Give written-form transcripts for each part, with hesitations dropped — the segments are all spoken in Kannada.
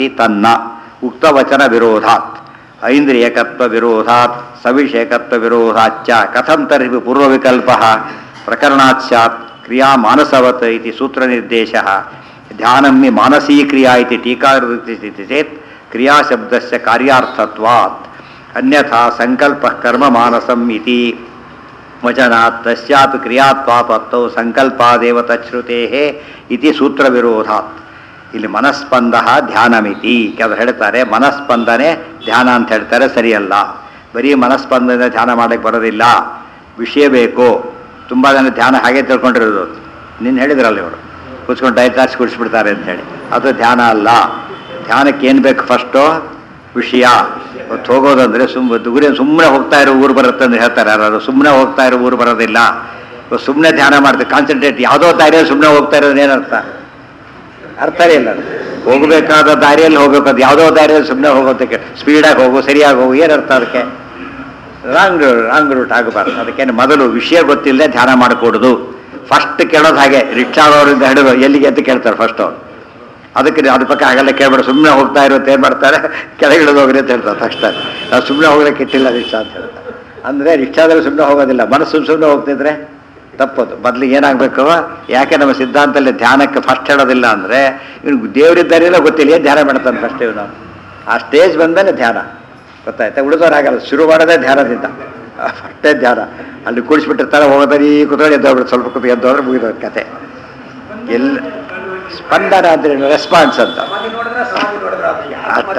ತನ್ನ ಉಕ್ತವಚನ ವಿರೋಧಾತ್ ಐಂದ್ರಿಯಕತ್ವ ವಿರೋಧಾತ್ ಸವಿಷಯಕತ್ವ ವಿರೋಧಾಚ್ಚ ಕಥಂ ತರ್ಹಿ ಪೂರ್ವವಿಕಲ್ಪಃ ಪ್ರಕರಣಾತ್ ಸ್ಯಾತ್ ಕ್ರಿಯಾ ಮಾನಸವತ್ ಇತಿ ಸೂತ್ರ ನಿರ್ದೇಶಃ ಧ್ಯಾನಂ ಹಿ ಮಾನಸೀ ಕ್ರಿಯಾ ಇತಿ ಟೀಕಾಕೃತಿ ಚೇತ್ ಕ್ರಿಯಾ ಶಬ್ದಸ್ಯ ಕಾರ್ಯಾರ್ಥತ್ವಾತ್ ಅನ್ಯಥಾ ಸಂಕಲ್ಪಃ ಕರ್ಮ ಮಾನಸಂ ಇತಿ ವಚನಾತ್ ತಸ್ಯಾಪಿ ಕ್ರಿಯಾತ್ವಾಪತ್ತೌ ಸಂಕಲ್ಪಾದೇವ ತಚ್ಛ್ರುತೇಃ ಇತಿ ಸೂತ್ರ ವಿರೋಧಾತ್. ಇಲ್ಲಿ ಮನಸ್ಪಂದ ಧ್ಯಾನಮಿತಿ ಕೆಲವರು ಹೇಳ್ತಾರೆ ಮನಸ್ಪಂದನೆ ಧ್ಯಾನ ಅಂತ ಹೇಳ್ತಾರೆ, ಸರಿಯಲ್ಲ. ಬರೀ ಮನಸ್ಪಂದನೆ ಧ್ಯಾನ ಮಾಡಕ್ಕೆ ಬರೋದಿಲ್ಲ, ವಿಷಯ ಬೇಕು. ತುಂಬ ಜನ ಧ್ಯಾನ ಹಾಗೆ ತಿಳ್ಕೊಂಡಿರೋದು. ನಿನ್ನ ಹೇಳಿದ್ರಲ್ಲ ಇವರು ಕೂತ್ಕೊಂಡು ಡೈತಾರ್ಸ್ ಕುಡಿಸ್ಬಿಡ್ತಾರೆ ಅಂತೇಳಿ, ಅದು ಧ್ಯಾನ ಅಲ್ಲ. ಧ್ಯಾನಕ್ಕೆ ಏನು ಬೇಕು? ಫಸ್ಟು ವಿಷಯ. ಇವತ್ತು ಹೋಗೋದಂದರೆ ಸುಮ್ಮನೆ ಹೋಗ್ತಾ ಇರೋ ಊರು ಬರುತ್ತೆ ಅಂತ ಹೇಳ್ತಾರೆ ಯಾರು. ಸುಮ್ಮನೆ ಹೋಗ್ತಾ ಇರೋ ಊರು ಬರೋದಿಲ್ಲ. ಸುಮ್ಮನೆ ಧ್ಯಾನ ಮಾಡ್ತೀವಿ, ಕಾನ್ಸಂಟ್ರೇಟ್ ಯಾವುದೋ ದಾರಿಯಲ್ಲಿ ಸುಮ್ಮನೆ ಹೋಗ್ತಾ ಇರೋದು ಏನರ್ಥ? ಅರ್ಥನೇ ಇಲ್ಲ. ಹೋಗಬೇಕಾದ ದಾರಿಯಲ್ಲಿ ಹೋಗ್ಬೇಕು, ಅದು ಯಾವುದೋ ದಾರಿಯಲ್ಲಿ ಸುಮ್ಮನೆ ಹೋಗೋದಕ್ಕೆ ಸ್ಪೀಡಾಗಿ ಹೋಗು, ಸರಿಯಾಗಿ ಹೋಗು, ಏನರ್ಥ ಅದಕ್ಕೆ? ರಾಂಗ್ ರೂಟ್ ಆಗಬಾರ್ದು. ಅದಕ್ಕೇನು ಮೊದಲು ವಿಷಯ ಗೊತ್ತಿಲ್ಲದೆ ಧ್ಯಾನ ಮಾಡಿಕೊಡೋದು. ಫಸ್ಟ್ ಕೇಳೋದು ಹಾಗೆ, ರಿಕ್ಷಾದವರಿಂದ ಹಿಡಿದು ಎಲ್ಲಿಗೆ ಅಂತ ಕೇಳ್ತಾರೆ ಫಸ್ಟ್ ಅವ್ರು. ಅದಕ್ಕೆ ಅದ್ರ ಪಕ್ಕ ಹಾಗೆಲ್ಲ ಕೇಳ್ಬೇಡ, ಸುಮ್ಮನೆ ಹೋಗ್ತಾ ಇರುತ್ತೆ ಏನು ಮಾಡ್ತಾರೆ, ಕೆಳಗೆ ಇಳಿದು ಹೋಗ್ರಿ ಅಂತ ಹೇಳ್ತಾರೆ ತಕ್ಷಣ. ನಾವು ಸುಮ್ಮನೆ ಹೋಗ್ಲಿಕ್ಕೆ ಇಟ್ಟಿಲ್ಲ ರಿಕ್ಷಾ ಅಂತ ಹೇಳ್ತಾರೆ. ಅಂದರೆ ರಿಕ್ಷಾದಲ್ಲಿ ಸುಮ್ಮನೆ ಹೋಗೋದಿಲ್ಲ, ಮನಸ್ಸು ಸುಮ್ಮನೆ ಹೋಗ್ತಿದ್ರೆ ತಪ್ಪದು. ಮೊದಲಿಗೆ ಏನಾಗಬೇಕು? ಯಾಕೆ ನಮ್ಮ ಸಿದ್ಧಾಂತದಲ್ಲಿ ಧ್ಯಾನಕ್ಕೆ ಫಸ್ಟ್ ಹೇಳೋದಿಲ್ಲ ಅಂದರೆ ಇವನು ದೇವರಿದ್ದಾರೆಲ್ಲ ಗೊತ್ತಿಲ್ಲ, ಏನು ಧ್ಯಾನ ಮಾಡ್ತಾನೆ ಫಸ್ಟ್ ಇವನು. ಆ ಸ್ಟೇಜ್ ಬಂದಮೇಲೆ ಧ್ಯಾನ ಗೊತ್ತಾಯ್ತಾ. ಉಳಿದವರಾಗಲ್ಲ, ಶುರು ಮಾಡೋದೇ ಧ್ಯಾನದಿಂದ. ಫಸ್ಟೇ ಧ್ಯಾನ. ಅಲ್ಲಿ ಕೂಡಿಸ್ಬಿಟ್ಟಿರ್ತಾರೆ, ಹೋಗೋದ್ರೆ ಈ ಕುತ್ಕೊಂಡು ಎದ್ದೋಗ್ಬಿಟ್ಟು ಸ್ವಲ್ಪ ಕುತ್ ಎದ್ದೋದ್ರೆ ಮುಗಿದೋದು ಕತೆ. ಎಲ್ಲ ಸ್ಪಂದನ ಅಂದ್ರೆ ರೆಸ್ಪಾನ್ಸ್ ಅಂತ ಅರ್ಥ.